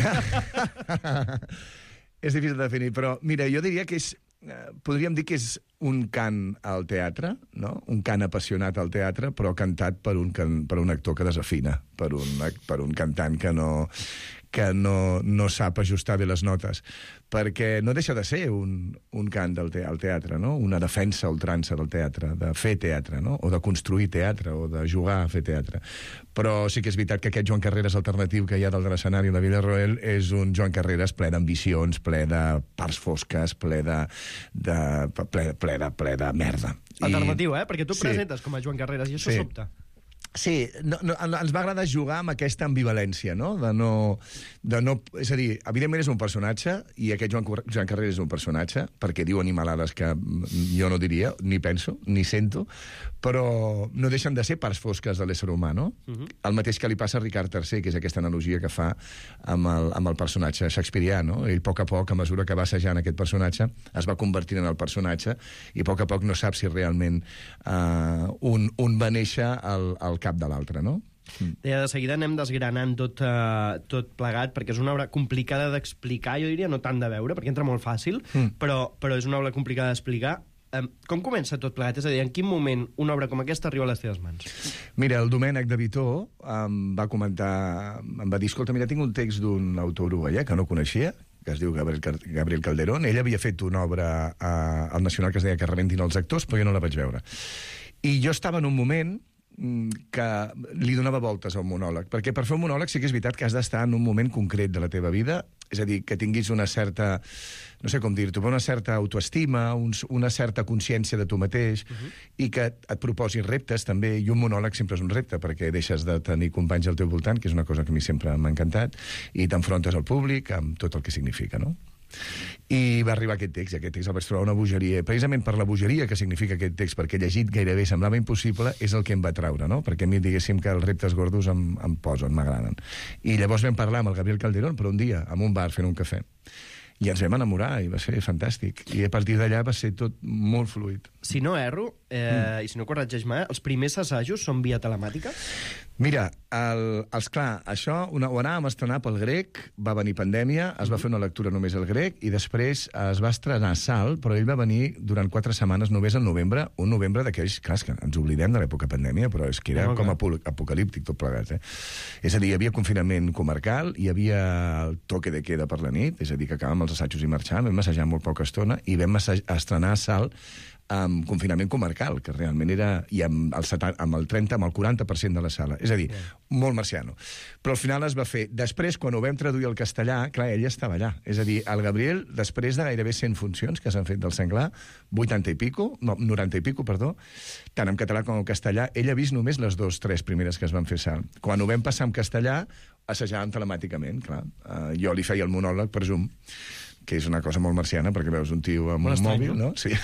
És difícil de definir, però, mira, jo diria que podríem dir que és un cant al teatre, no? Un cant apassionat al teatre, però cantat per un actor que desafina, per un cantant que no sap ajustar bé les notes, perquè no deixa de ser un cant al teatre, no? Una defensa a ultrança del teatre, de fer teatre, no? O de construir teatre, o de jugar a fer teatre. Però sí que és veritat que aquest Joan Carreras alternatiu que hi ha dalt de l'escenari a la Villarroel és un Joan Carreras ple d'ambicions, ple de parts fosques, ple de merda. Alternatiu, perquè tu presentes com a Joan Carreras i això sobta. Sí, ens va agradar jugar amb aquesta ambivalència, no? És a dir, evidentment és un personatge, i aquest Joan Carreras és un personatge, perquè diu animalades que jo no diria, ni penso, ni sento, però no deixen de ser parts fosques de l'ésser humà, no? El mateix que li passa a Ricard III, que és aquesta analogia que fa amb el personatge shakespearià, no? Ell, a poc, a mesura que va assajant aquest personatge, es va convertint en el personatge, i a poc no sap si realment un va néixer al cap de l'altre, no? De seguida anem desgranant tot plegat, perquè és una obra complicada d'explicar, jo diria, no tant de veure, perquè entra molt fàcil, però és una obra complicada d'explicar. Com comença tot plegat? És a dir, en quin moment una obra com aquesta arriba a les teves mans? Mira, el Domènec de Vitó em va comentar, em va dir, escolta, mira, tinc un text d'un autor uruguaià que no coneixia, que es diu Gabriel Calderón. Ell havia fet una obra al Nacional que es deia Que rebentin els actors, però jo no la vaig veure. I jo estava en un moment que li donava voltes al monòleg, perquè per fer un monòleg sí que és veritat que has d'estar en un moment concret de la teva vida, és a dir, que tinguis una certa, no sé com dir-t'ho, però una certa autoestima, una certa consciència de tu mateix, i que et proposis reptes també, i un monòleg sempre és un repte, perquè deixes de tenir companys al teu voltant, que és una cosa que a mi sempre m'ha encantat, i t'enfrontes al públic amb tot el que significa, no? I va arribar aquest text, i aquest text el vaig trobar una bogeria. Precisament per la bogeria que significa aquest text, perquè llegit gairebé semblava impossible, és el que em va traure, no? Perquè a mi diguéssim que els reptes gordos em posen, m'agraden. I llavors vam parlar amb el Gabriel Calderón per un dia, en un bar fent un cafè. I ens vam enamorar, i va ser fantàstic. I a partir d'allà va ser tot molt fluid. Si no erro, i si no corregeix mai, els primers assajos són via telemàtica? Mira, clar, això ho anàvem a estrenar pel grec, va venir pandèmia, es va fer una lectura només al grec, i després es va estrenar Sal, però ell va venir durant 4 setmanes només al novembre, un novembre d'aquells, clar, que ens oblidem de l'època pandèmia, però és que era com apocalíptic tot plegat, És a dir, hi havia confinament comarcal, hi havia el toque de queda per la nit, és a dir, que acabàvem els assajos i marxàvem, vam assajar molt poca estona, i vam estrenar Sal amb confinament comarcal, que realment era i amb el 40% de la sala. És a dir, molt marciano. Però al final es va fer. Després, quan ho vam traduir al castellà, clar, ell estava allà. És a dir, el Gabriel, després de gairebé 100 funcions que s'han fet del senglar, 90 i pico, tant en català com en castellà, ell ha vist només les 2-3 primeres que es van fer Sal. Quan ho vam passar en castellà, assajàvem telemàticament, clar. Jo li feia el monòleg per Zoom, que és una cosa molt marciana, perquè veus un tio amb un mòbil, no? Sí,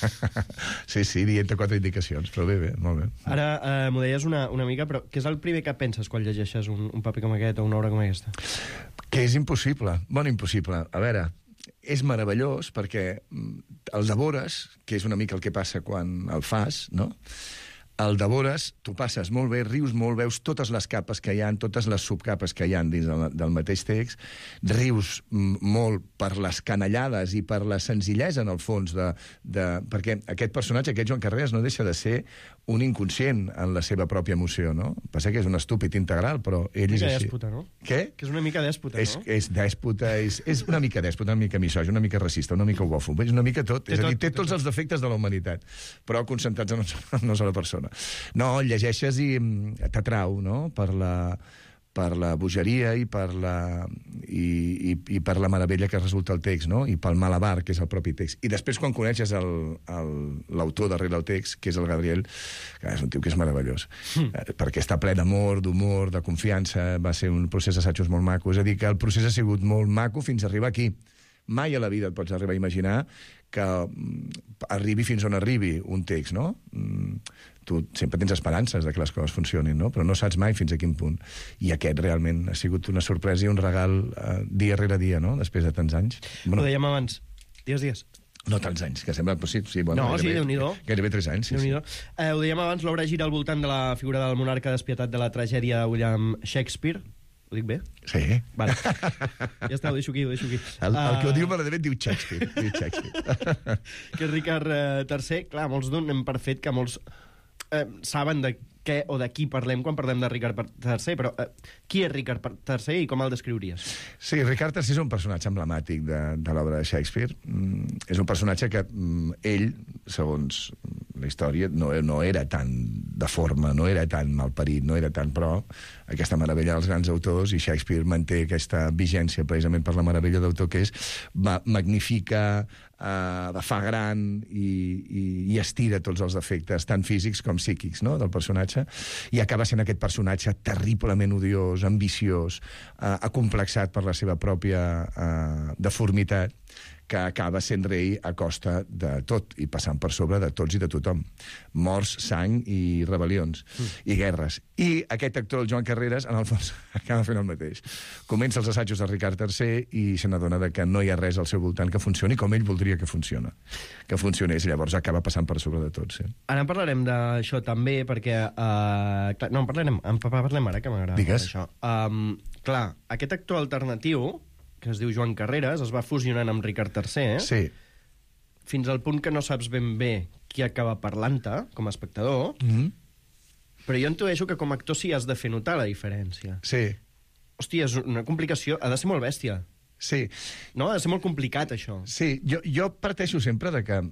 dient 4 indicacions, però bé, molt bé. Ara m'ho deies una mica, però què és el primer que penses quan llegeixes un paper com aquest o una obra com aquesta? Que és impossible. Bueno, impossible. A veure, és meravellós perquè el devores, que és una mica el que passa quan el fas, no? el devores, tu passes molt bé, rius molt, veus totes les capes que hi ha, totes les subcapes que hi ha dins del mateix text, rius molt per les canallades i per la senzillesa, en el fons, perquè aquest personatge, aquest Joan Carreras, no deixa de ser un inconscient en la seva pròpia emoció, no? Passa que és un estúpid integral, però ell és així. Dèspota, no? Què? Que és una mica dèspota, no? És dèspota, és una mica dèspota, una mica misògin, una mica racista, una mica homòfob, és una mica tot. És a dir, té tots els defectes de la humanitat, però concentrats en una sola persona. No, el llegeixes i t'atrau, no?, per la bogeria i per la meravella que resulta el text, no?, i pel malabar, que és el propi text. I després, quan coneixes l'autor darrere el text, que és el Gabriel, que és un tio que és meravellós, perquè està ple d'amor, d'humor, de confiança, va ser un procés d'assajos molt maco. És a dir, que el procés ha sigut molt maco fins a arribar aquí. Mai a la vida et pots arribar a imaginar que arribi fins on arribi un text, no? Tu sempre tens esperances de que les coses funcionin, no? Però no saps mai fins a quin punt. I aquest realment ha sigut una sorpresa i un regal dia rere dia, no?, després de tants anys. Ho dèiem abans. Dies. No tants anys, que sembla... Sí, bueno, no, sí, Déu-n'hi-do. Gairebé 3 anys, sí. Ho dèiem abans, l'obra gira al voltant de la figura del monarca despietat de la tragèdia de William Shakespeare. Ho dic bé? Sí. Vale. Ja està, ho deixo aquí. El que ho diu malament diu Shakespeare. Que és Ricard III. Clar, molts donem per fet que molts saben de què o de qui parlem quan parlem de Ricard III, però qui és Ricard III i com el descriuries? Sí, Ricard III és un personatge emblemàtic de l'obra de Shakespeare. És un personatge que ell, segons la història, no era tan de forma, no era tan malparit, no era tan... Però aquesta meravella dels grans autors, i Shakespeare manté aquesta vigència precisament per la meravella d'autor que és, magnifica, fa gran i estira tots els defectes, tant físics com psíquics, no?, del personatge, i acaba sent aquest personatge terriblement odiós, ambiciós, acomplexat per la seva pròpia deformitat, que acaba sent rei a costa de tot i passant per sobre de tots i de tothom. Morts, sang i rebel·lions i guerres. I aquest actor, el Joan Carreras, en el fons acaba fent el mateix. Comença els assajos de Ricard III i se n'adona que no hi ha res al seu voltant que funcioni com ell voldria que funcionés. Llavors acaba passant per sobre de tot. Sí. Ara en parlarem d'això també, perquè... no, parlem ara, que m'agrada. Digues. Això. Clar, aquest actor alternatiu, que es diu Joan Carreras, es va fusionant amb Ricard III, sí, fins al punt que no saps ben bé qui acaba parlant-te, com a espectador, però jo intueixo que com a actor sí has de fer notar la diferència. Sí. Hòstia, és una complicació, ha de ser molt bèstia. Sí. No, ha de ser molt complicat, això. Sí, jo parteixo sempre de que...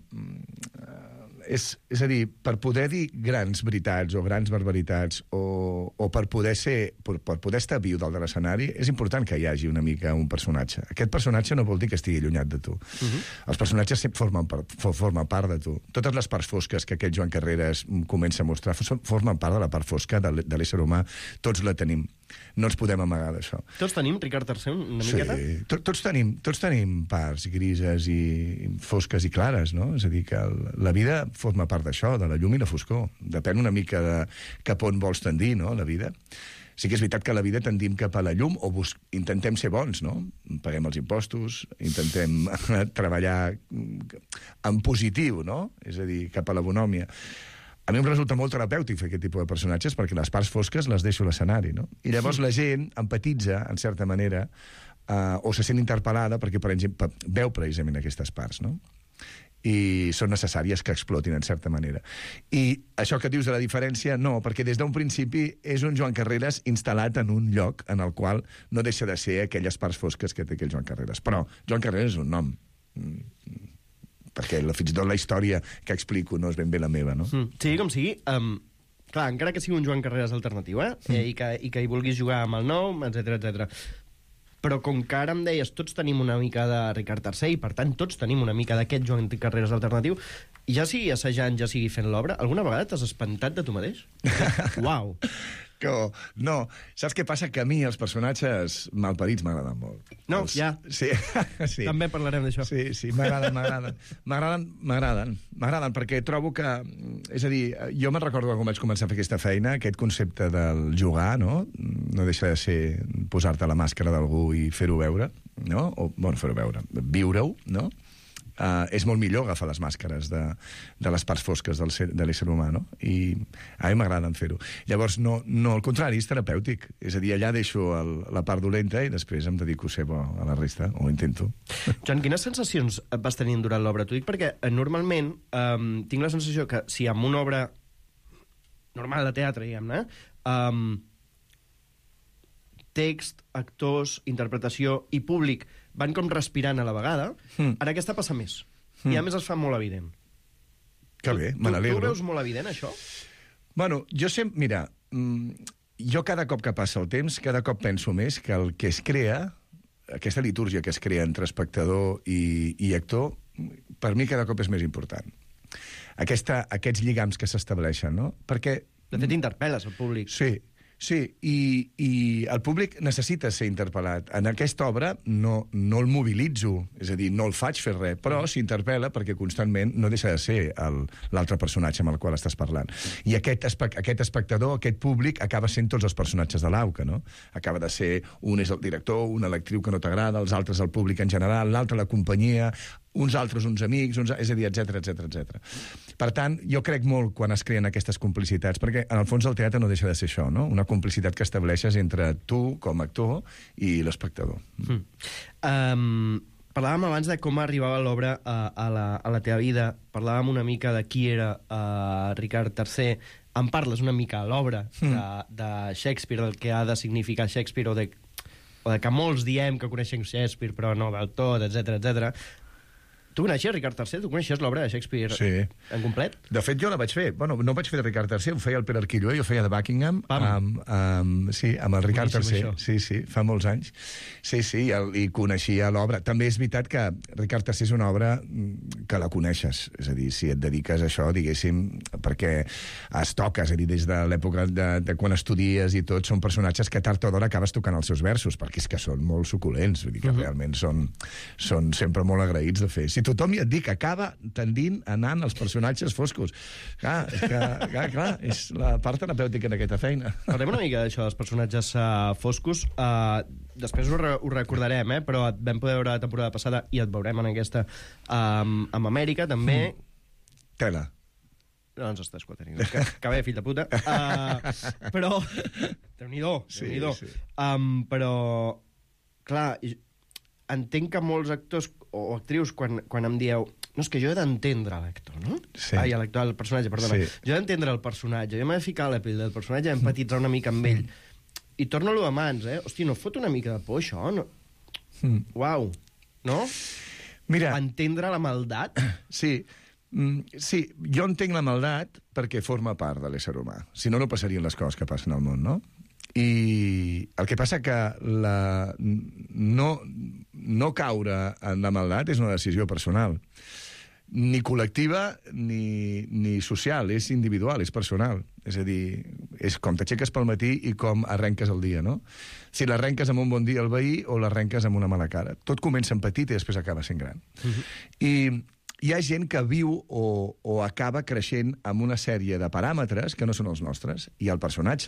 És a dir, per poder dir grans veritats o grans barbaritats o per poder estar viu dalt de l'escenari, és important que hi hagi una mica un personatge. Aquest personatge no vol dir que estigui allunyat de tu. Els personatges sempre formen part de tu. Totes les parts fosques que aquest Joan Carreras comença a mostrar formen part de la part fosca de l'ésser humà. Tots la tenim. No ens podem amagar d'això. Tots tenim Ricard III una miqueta? Sí, tots tenim parts grises i fosques i clares, no? És a dir, que la vida forma part d'això, de la llum i la foscor. Depèn una mica de cap on vols tendir, no?, la vida. Sí que és veritat que a la vida tendim cap a la llum o intentem ser bons, no? Paguem els impostos, intentem treballar en positiu, no? És a dir, cap a la bonòmia. A mi em resulta molt terapèutic fer aquest tipus de personatges perquè les parts fosques les deixo a l'escenari, no? I llavors la gent empatitza, en certa manera, o se sent interpel·lada perquè, per exemple, veu precisament aquestes parts, no? I són necessàries que explotin, en certa manera. I això que dius de la diferència, no, perquè des d'un principi és un Joan Carreras instal·lat en un lloc en el qual no deixa de ser aquelles parts fosques que té aquell Joan Carreras. Però Joan Carreras és un nom, perquè fins i tot la història que explico no és ben bé la meva, no? Sigui com sigui, clar, encara que sigui un Joan Carreras alternatiu, i que hi vulguis jugar amb el nou, etc. Però com que ara em deies, tots tenim una mica de Ricard III, i per tant tots tenim una mica d'aquest Joan Carreras alternatiu, ja sigui assajant, ja sigui fent l'obra, alguna vegada t'has espantat de tu mateix? Uau! No, saps què passa? Que a mi els personatges malparits m'agraden molt. No, ja. Sí. També parlarem d'això. Sí, m'agraden. M'agraden perquè trobo que... És a dir, jo me'n recordo quan vaig començar a fer aquesta feina, aquest concepte del jugar, no? No deixa de ser posar-te la màscara d'algú i fer-ho veure, no? O, bueno, fer-ho veure, viure-ho, no? és molt millor agafar les màscares de les parts fosques de l'ésser humà, no? I a mi m'agrada fer-ho. Llavors, no, al contrari, és terapèutic. És a dir, allà deixo la part dolenta i després em dedico a ser bo a la resta, o intento. Joan, quines sensacions vas tenint durant l'obra? T'ho dic perquè normalment tinc la sensació que si amb una obra normal de teatre, diguem-ne, text, actors, interpretació i públic van com respirant a la vegada, ara aquesta passa més. I a més es fa molt evident. Que bé, me n'alegro. Tu ho veus molt evident, això? Bueno, jo sempre... Mira, jo cada cop que passa el temps, cada cop penso més que el que es crea, aquesta litúrgia que es crea entre espectador i actor, per mi cada cop és més important. Aquests lligams que s'estableixen, no? Perquè... De fet, interpel·les el públic. Sí, i el públic necessita ser interpel·lat. En aquesta obra no el mobilitzo, és a dir, no el faig fer res, però s'interpel·la perquè constantment no deixa de ser l'altre personatge amb el qual estàs parlant. I aquest espectador, aquest públic, acaba sent tots els personatges de l'auca, no? Acaba de ser, un és el director, una l'actriu que no t'agrada, els altres el públic en general, l'altre la companyia, uns altres, uns amics, és a dir, etc. Per tant, jo crec molt quan es creen aquestes complicitats, perquè en el fons el teatre no deixa de ser això, no? Una complicitat que estableixes entre tu, com a actor, i l'espectador. Parlàvem abans de com arribava l'obra a la teva vida, parlàvem una mica de qui era Ricard III, em parles una mica a l'obra de Shakespeare, del que ha de significar Shakespeare, o de que molts diem que coneixem Shakespeare, però no del tot, etc. Tu coneixies Ricard III? Tu coneixies l'obra de Shakespeare en complet? De fet, jo la vaig fer. Bueno, no vaig fer de Ricard III, ho feia el Pere Arquillo, jo feia de Buckingham, amb el Ricard III. Sí, fa molts anys. Sí, i coneixia l'obra. També és veritat que Ricard III és una obra que la coneixes. És a dir, si et dediques a això, diguéssim, perquè es toca, és a dir, des de l'època de quan estudies i tot, són personatges que tard o d'hora acabes tocant els seus versos, perquè és que són molt suculents, vull dir que realment són sempre molt agraïts de fer. Si tothom ja et dic, acaba tendint anant als personatges foscos. Clar, és la part terapèutica d'aquesta feina. Parlem una mica d'això, dels personatges foscos. Després ho recordarem, però et vam poder veure la temporada passada i et veurem en aquesta amb Amèrica, també. Tela. No ens estàs quaterint. Que bé, fill de puta. Però... Déu-n'hi-do. Però, clar, entenc que molts actors o actrius, quan em dieu no, és que jo he d'entendre l'actor, no? Ai, l'actor, el personatge, perdona. Jo he d'entendre el personatge, jo m'he de ficar a la pell del personatge, empatitzar una mica amb ell. I torno-lo a mans, Hòstia, no fot una mica de por, això? No? Uau. No? Mira... Entendre la maldat? Sí, jo entenc la maldat perquè forma part de l'ésser humà. Si no, no passarien les coses que passen al món, no? I el que passa que no caure en la maldat és una decisió personal. Ni col·lectiva ni social, és individual, és personal. És a dir, és com t'aixeques pel matí i com arrenques el dia, no? Si l'arrenques amb un bon dia al veí o l'arrenques amb una mala cara. Tot comença en petit i després acaba sent gran. I hi ha gent que viu o acaba creixent amb una sèrie de paràmetres que no són els nostres. I el personatge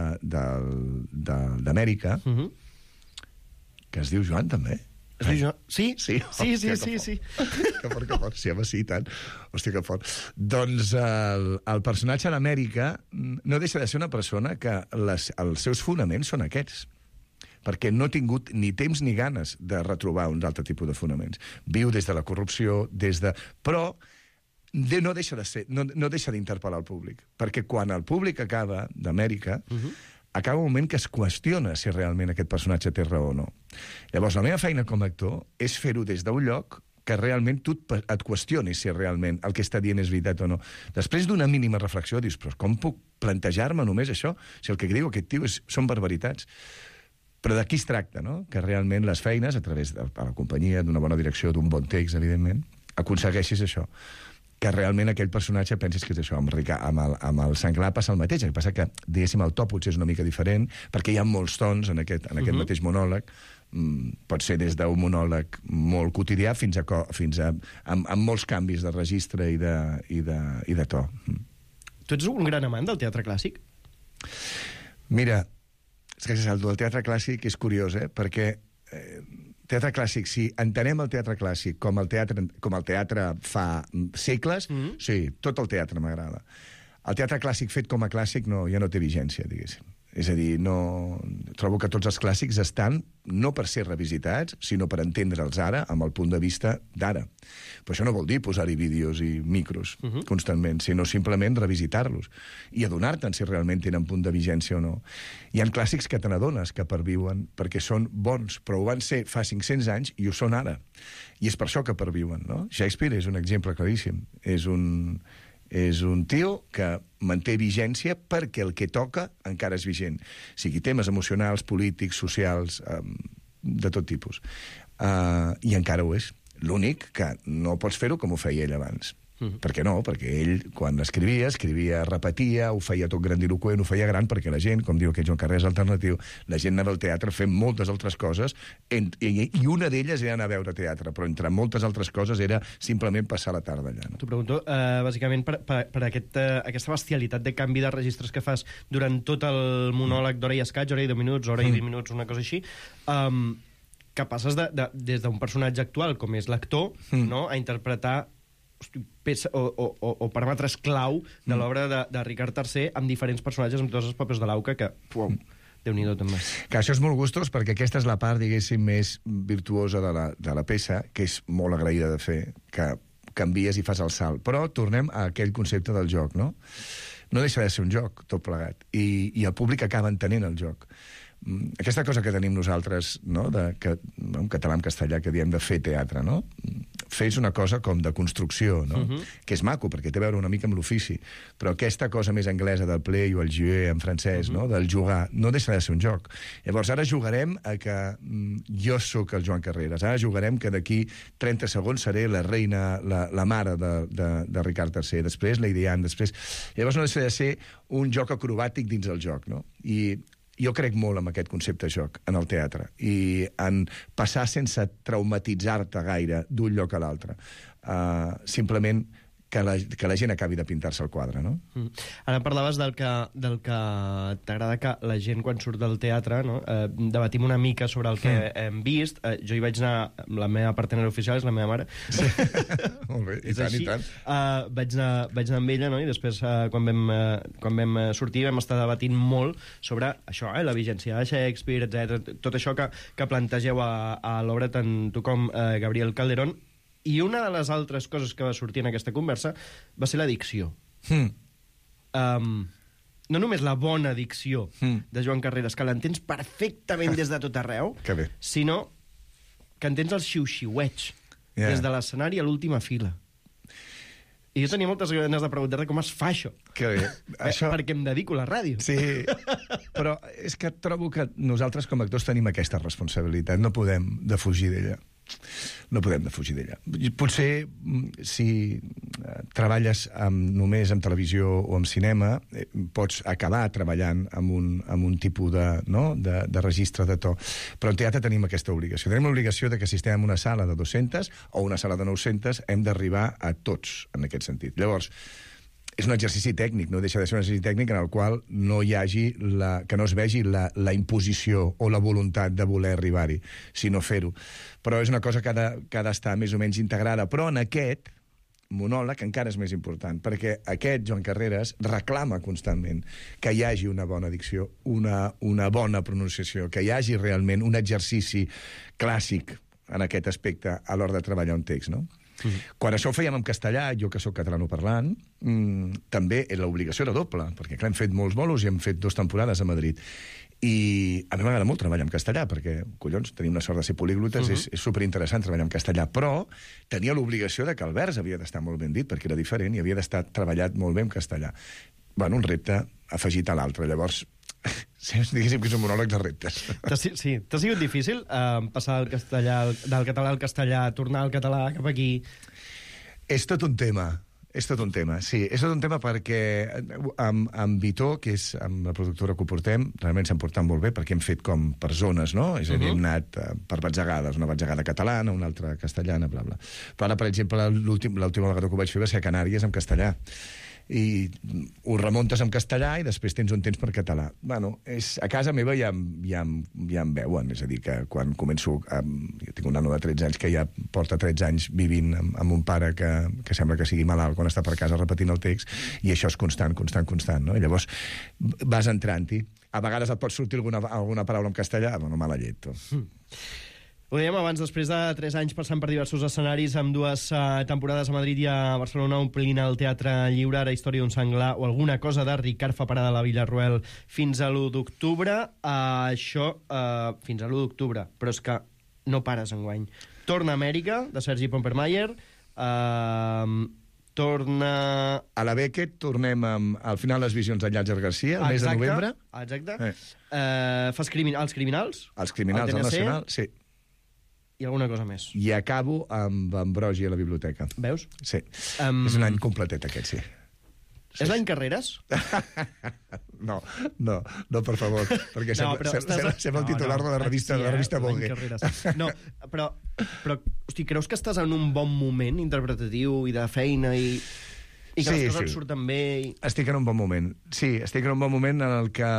d'Amèrica, que es diu Joan, també. Es diu Joan? Sí? Sí. Que fort. Sí, home, sí, tant. Hòstia, que fort. Doncs el personatge d'Amèrica no deixa de ser una persona que els seus fonaments són aquests, perquè no ha tingut ni temps ni ganes de retrobar un altre tipus de fonaments. Viu des de la corrupció, però no deixa d'interpel·lar el públic, perquè quan el públic acaba d'Amèrica, acaba un moment que es qüestiona si realment aquest personatge té raó o no. Llavors, la meva feina com a actor és fer-ho des d'un lloc que realment tu et qüestionis si realment el que està dient és veritat o no. Després d'una mínima reflexió dius, però com puc plantejar-me només això? Si el que diu aquest tio són barbaritats. Però d'aquí es tracta, no? Que realment les feines, a través de la companyia, d'una bona direcció, d'un bon text, evidentment, aconsegueixis això. Que realment aquell personatge pensis que és això. Amb el Senglar passa el mateix. El que passa que, diguéssim, el to potser és una mica diferent, perquè hi ha molts tons en aquest mateix monòleg. Pot ser des d'un monòleg molt quotidià fins a amb molts canvis de registre i de to. Tu ets un gran amant del teatre clàssic? Mira, és que el del teatre clàssic és curiós, perquè Teatre clàssic, si entenem el teatre clàssic com el teatre fa segles, sí, tot el teatre m'agrada. El teatre clàssic fet com a clàssic ja no té vigència, diguéssim. És a dir, trobo que tots els clàssics estan no per ser revisitats, sinó per entendre'ls ara amb el punt de vista d'ara. Però això no vol dir posar-hi vídeos i micros constantment, sinó simplement revisitar-los i adonar-te'n si realment tenen punt de vigència o no. Hi ha clàssics que te n'adones que perviuen perquè són bons, però ho van ser fa 500 anys i ho són ara. I és per això que perviuen, no? Shakespeare és un exemple claríssim. És un tio que manté vigència perquè el que toca encara és vigent. Sigui temes emocionals, polítics, socials, de tot tipus. I encara ho és. L'únic que no pots fer-ho com ho feia ell abans. Per què no? Perquè ell, quan escrivia, repetia, ho feia tot grandiloquent, ho feia gran, perquè la gent, com diu aquest Joan Carrers alternatiu, la gent anava al teatre fent moltes altres coses, i una d'elles era anar a veure teatre, però entre moltes altres coses era simplement passar la tarda allà. No? T'ho pregunto, bàsicament, per aquesta bestialitat de canvi de registres que fas durant tot el monòleg d'hora i escaig, hora i 10 minuts, hora i 20 minuts, una cosa així, que passes des d'un personatge actual, com és l'actor, no?, a interpretar o paràmetres clau de l'obra de Ricard III amb diferents personatges, amb tots els papers de l'auca, que, Déu-n'hi-do, també. Que això és molt gustós, perquè aquesta és la part, diguéssim, més virtuosa de la peça, que és molt agraïda de fer, que canvies i fas el salt. Però tornem a aquell concepte del joc, no? No deixa de ser un joc, tot plegat. I el públic acaba entenent el joc. Aquesta cosa que tenim nosaltres, no?, en català, en castellà, que diem de fer teatre, no? Fer és una cosa com de construcció, no? Que és maco, perquè té a veure una mica amb l'ofici. Però aquesta cosa més anglesa del play o el jouer en francès, no?, del jugar, no deixa de ser un joc. Llavors, ara jugarem a que jo sóc el Joan Carreras. Ara jugarem que d'aquí 30 segons seré la reina, la mare de Ricard III. Després, Lady Anne, després... Llavors, no deixa de ser un joc acrobàtic dins el joc, no? I jo crec molt en aquest concepte de joc, en el teatre, i en passar sense traumatitzar-te gaire d'un lloc a l'altre. Simplement que la gent acabi de pintar-se el quadre, no? Ara parlaves del que t'agrada que la gent, quan surt del teatre, no? Debatim una mica sobre el que hem vist. Jo hi vaig anar, la meva partenera oficial és la meva mare. Sí. Molt bé, i tant, i tant. Vaig anar amb ella, no? I després, quan vam sortir, vam estar debatint molt sobre això, la vigència de Shakespeare, etc. Tot això que plantegeu a l'obra, tant tu com Gabriel Calderón. I una de les altres coses que va sortir en aquesta conversa va ser la dicció. No només la bona dicció de Joan Carreras, que l'entens perfectament des de tot arreu, sinó que entens el xiu-xiueig des de l'escenari a l'última fila. I jo tenia moltes ganes de preguntar-te com es fa això. Que bé. Perquè em dedico a la ràdio. Sí, però és que trobo que nosaltres com a actors tenim aquesta responsabilitat. No podem defugir d'ella. No podem defugir d'ella. Potser, si treballes només en televisió o en cinema, pots acabar treballant amb un tipus de registre de to. Però en teatre tenim aquesta obligació. Tenim l'obligació de que si estem en una sala de 200 o una sala de 900, hem d'arribar a tots, en aquest sentit. Llavors, és un exercici tècnic, no deixa de ser un exercici tècnic en el qual no hi hagi que no es vegi la imposició o la voluntat de voler arribar-hi, sinó fer-ho. Però és una cosa que ha d'estar més o menys integrada. Però en aquest monòleg encara és més important, perquè aquest Joan Carreras reclama constantment que hi hagi una bona dicció, una bona pronunciació, que hi hagi realment un exercici clàssic en aquest aspecte a l'hora de treballar un text, no? Quan això ho fèiem en castellà, jo que sóc catalanoparlant, també l'obligació era doble, perquè clar, hem fet molts bolos i hem fet 2 temporades a Madrid. I a mi m'agrada molt treballar en castellà, perquè, collons, tenim la sort de ser políglotes, és superinteressant treballar en castellà, però tenia l'obligació de que el vers havia d'estar molt ben dit, perquè era diferent i havia d'estar treballat molt bé en castellà. Bueno, un repte afegit a l'altre. Llavors, diguéssim que és un monòleg de reptes. Sí, t'ha sigut difícil passar del català al castellà, tornar al català cap aquí? És tot un tema. És tot un tema, sí. És tot un tema perquè amb Vitó, que és amb la productora que ho portem, realment s'han portat molt bé perquè hem fet com per zones, no? És a dir, hem anat per batzegades, una batzegada catalana, una altra castellana, bla, bla. Però ara, per exemple, l'última vegada que ho vaig fer va ser a Canàries, en castellà. i ho remuntes en castellà i després tens un temps per català. Bueno, a casa meva ja em veuen, és a dir, que quan començo... Jo tinc un nano de 13 anys que ja porta 13 anys vivint amb un pare que sembla que sigui malalt quan està per casa repetint el text, i això és constant, no? I llavors vas entrant-hi. A vegades et pot sortir alguna paraula en castellà, bueno, mala llet. Ho dèiem abans, després de 3 anys passant per diversos escenaris, amb 2 temporades a Madrid i a Barcelona, omplint el Teatre Lliure, ara Història d'un senglar o alguna cosa de Ricard fa parada a la Villarroel fins a l'1 d'octubre. Això, fins a l'1 d'octubre, però és que no pares enguany. Torna a Amèrica, de Sergi Pompermayer, torna... A la Beckett tornem al final les visions de Llàtzer Garcia, el mes de novembre. Exacte. Fas els criminals? Els criminals del Nacional, sí. I alguna cosa més. I acabo amb Ambrosi a la biblioteca. Veus? Sí. És un any completet, aquest, sí. És l'any Carreras? No, per favor, perquè sembla el titular de la revista Vogue. No, però, hosti, creus que estàs en un bon moment interpretatiu i de feina i que les coses et surten bé? Estic en un bon moment. Sí, estic en un bon moment en el que...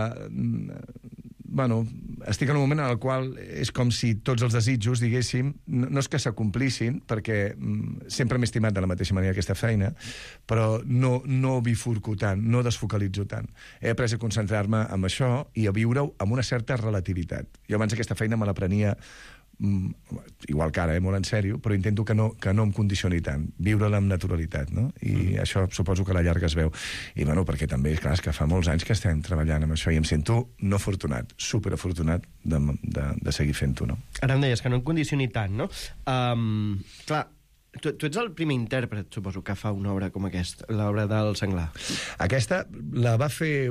Bueno, estic en un moment en el qual és com si tots els desitjos, diguéssim, no és que s'acomplissin, perquè sempre m'he estimat de la mateixa manera aquesta feina, però no bifurco tant, no desfocalitzo tant. He après a concentrar-me en això i a viure-ho amb una certa relativitat. Jo abans aquesta feina me la prenia igual que ara, molt en sèrio, però intento que no em condicioni tant, viure-la amb naturalitat, no? I això suposo que a la llarga es veu. I bueno, perquè també, clar, és que fa molts anys que estem treballant amb això i em sento no afortunat, superafortunat de seguir fent-ho, no? Ara em deies que no em condicioni tant, no? Clar, tu ets el primer intèrpret, suposo, que fa una obra com aquesta, l'obra del Senglar. Aquesta la va fer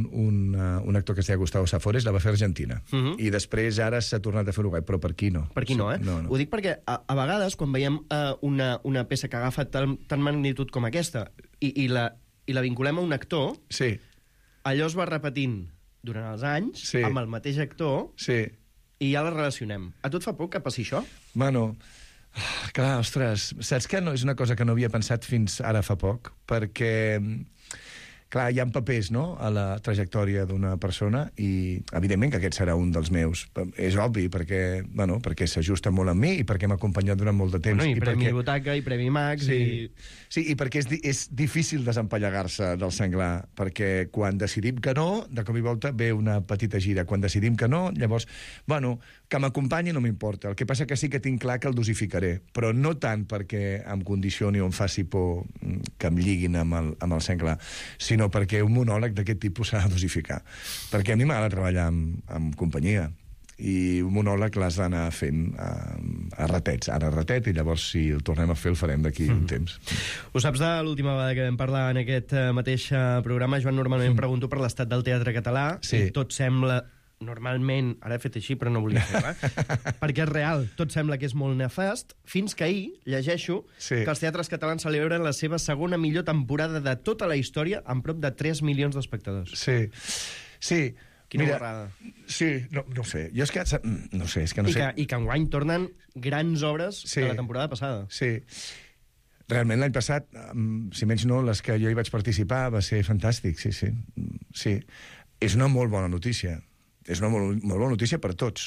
un actor que es deia Gustavo Safores, la va fer a Argentina. I després ara s'ha tornat a fer Uruguai, però per aquí no. Per aquí no, eh? No. Ho dic perquè a vegades, quan veiem una peça que agafa tan magnitud com aquesta i la vinculem a un actor, sí, allò es va repetint durant els anys, sí, amb el mateix actor, sí, i ja la relacionem. A tu et fa por que passi això? Bueno... Clar, ostres, saps que no és una cosa que no havia pensat fins ara fa poc? Perquè, clar, hi ha papers, no?, a la trajectòria d'una persona i, evidentment, que aquest serà un dels meus. És obvi, perquè s'ajusta molt amb mi i perquè m'ha acompanyat durant molt de temps. I Premi Butaca, i Premi Max... Sí, i perquè és difícil desempallegar-se del Senglar, perquè quan decidim que no, de cop i volta ve una petita gira. Quan decidim que no, llavors, que m'acompanyi no m'importa. El que passa que sí que tinc clar que el dosificaré, però no tant perquè em condicioni o em faci por que em lliguin amb el Senglar, sinó perquè un monòleg d'aquest tipus s'ha de dosificar. Perquè a mi m'agrada treballar amb companyia, i un monòleg l'has d'anar fent a ratets. Ara ratet, i llavors si el tornem a fer el farem d'aquí un temps. Ho saps de l'última vegada que vam parlar en aquest mateix programa, Joan, normalment pregunto per l'estat del teatre català, i tot sembla... Normalment, ara he fet així, però no volia fer-ho, perquè és real, tot sembla que és molt nefast, fins que ahir llegeixo que els teatres catalans celebren la seva segona millor temporada de tota la història amb prop de 3 milions d'espectadors. Sí. Quina borrada. Sí, no sé. Jo és que... No sé, és que no sé. I que enguany tornen grans obres de la temporada passada. Sí. Realment, l'any passat, si menys no, les que jo hi vaig participar, va ser fantàstic, sí. És una molt bona notícia. És una molt bona notícia per tots.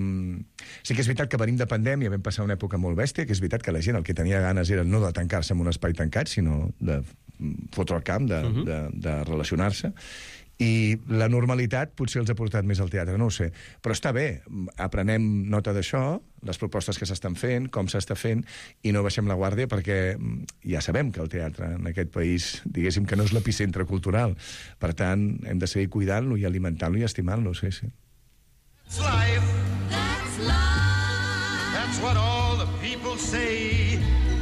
Sí que és veritat que venim de pandèmia, vam passar una època molt bèstia, que és veritat que la gent el que tenia ganes era no de tancar-se en un espai tancat, sinó de fotre el camp, de relacionar-se. I la normalitat potser els ha portat més al teatre, no ho sé. Però està bé, aprenem nota d'això, les propostes que s'estan fent, com s'està fent, i no baixem la guàrdia perquè ja sabem que el teatre en aquest país, diguéssim que no és l'epicentre cultural. Per tant, hem de seguir cuidant-lo i alimentant-lo i estimant-lo, sí. That's life. That's life. That's what all the people say.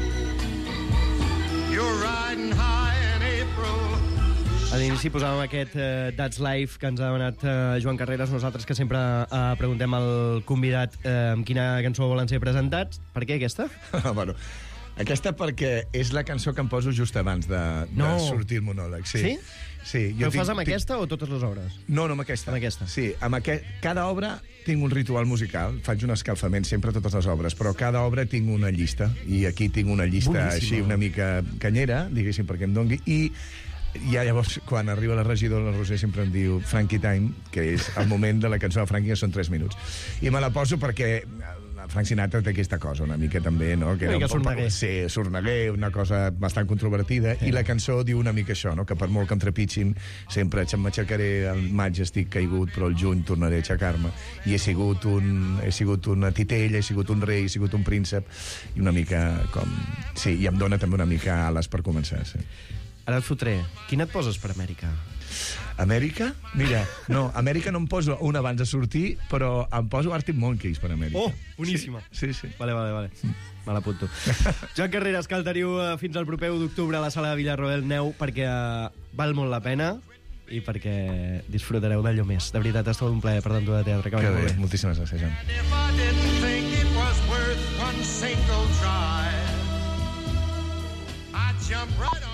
You're riding high in April. A l'inici posàvem aquest That's Life que ens ha demanat Joan Carreras, nosaltres que sempre preguntem al convidat amb quina cançó volen ser presentats. Per què aquesta? Bueno, aquesta perquè és la cançó que em poso just abans de sortir el monòleg. Sí? Però ho fas amb aquesta o totes les obres? No, amb aquesta. Amb aquesta. Sí, cada obra tinc un ritual musical, faig un escalfament sempre a totes les obres, però cada obra tinc una llista, i aquí tinc una llista així una mica canyera, diguéssim, perquè em dongui, i I llavors, quan arriba la regidora, la Roser sempre em diu Frankie Time, que és el moment de la cançó de Frankie, que són 3 minuts. I me la poso perquè Frank Sinatra té aquesta cosa una mica també, no? Que una mica sorneguer. Sí, sorneguer, una cosa bastant controvertida, i la cançó diu una mica això, no? Que per molt que em trepitgin, sempre m'aixecaré, al maig estic caigut, però al juny tornaré a aixecar-me, i he sigut una titella, he sigut un rei, he sigut un príncep, i una mica com... Sí, i em dona també una mica ales per començar, sí. Ara et fotré. Quina et poses per Amèrica? Amèrica? Mira, no, Amèrica no em poso una abans de sortir, però em poso Arctic Monkeys per Amèrica. Oh, boníssima. Sí. Vale. Me l'apunto. Joan Carreras, que el teniu fins al proper 1 d'octubre a la sala de Villarroel. Neu, perquè val molt la pena i perquè disfrutareu d'allò més. De veritat, ha estat un plaer per tant de teatre. Que bé, moltíssimes gràcies, Joan. If I didn't think it was worth one single try, I'd jump right on.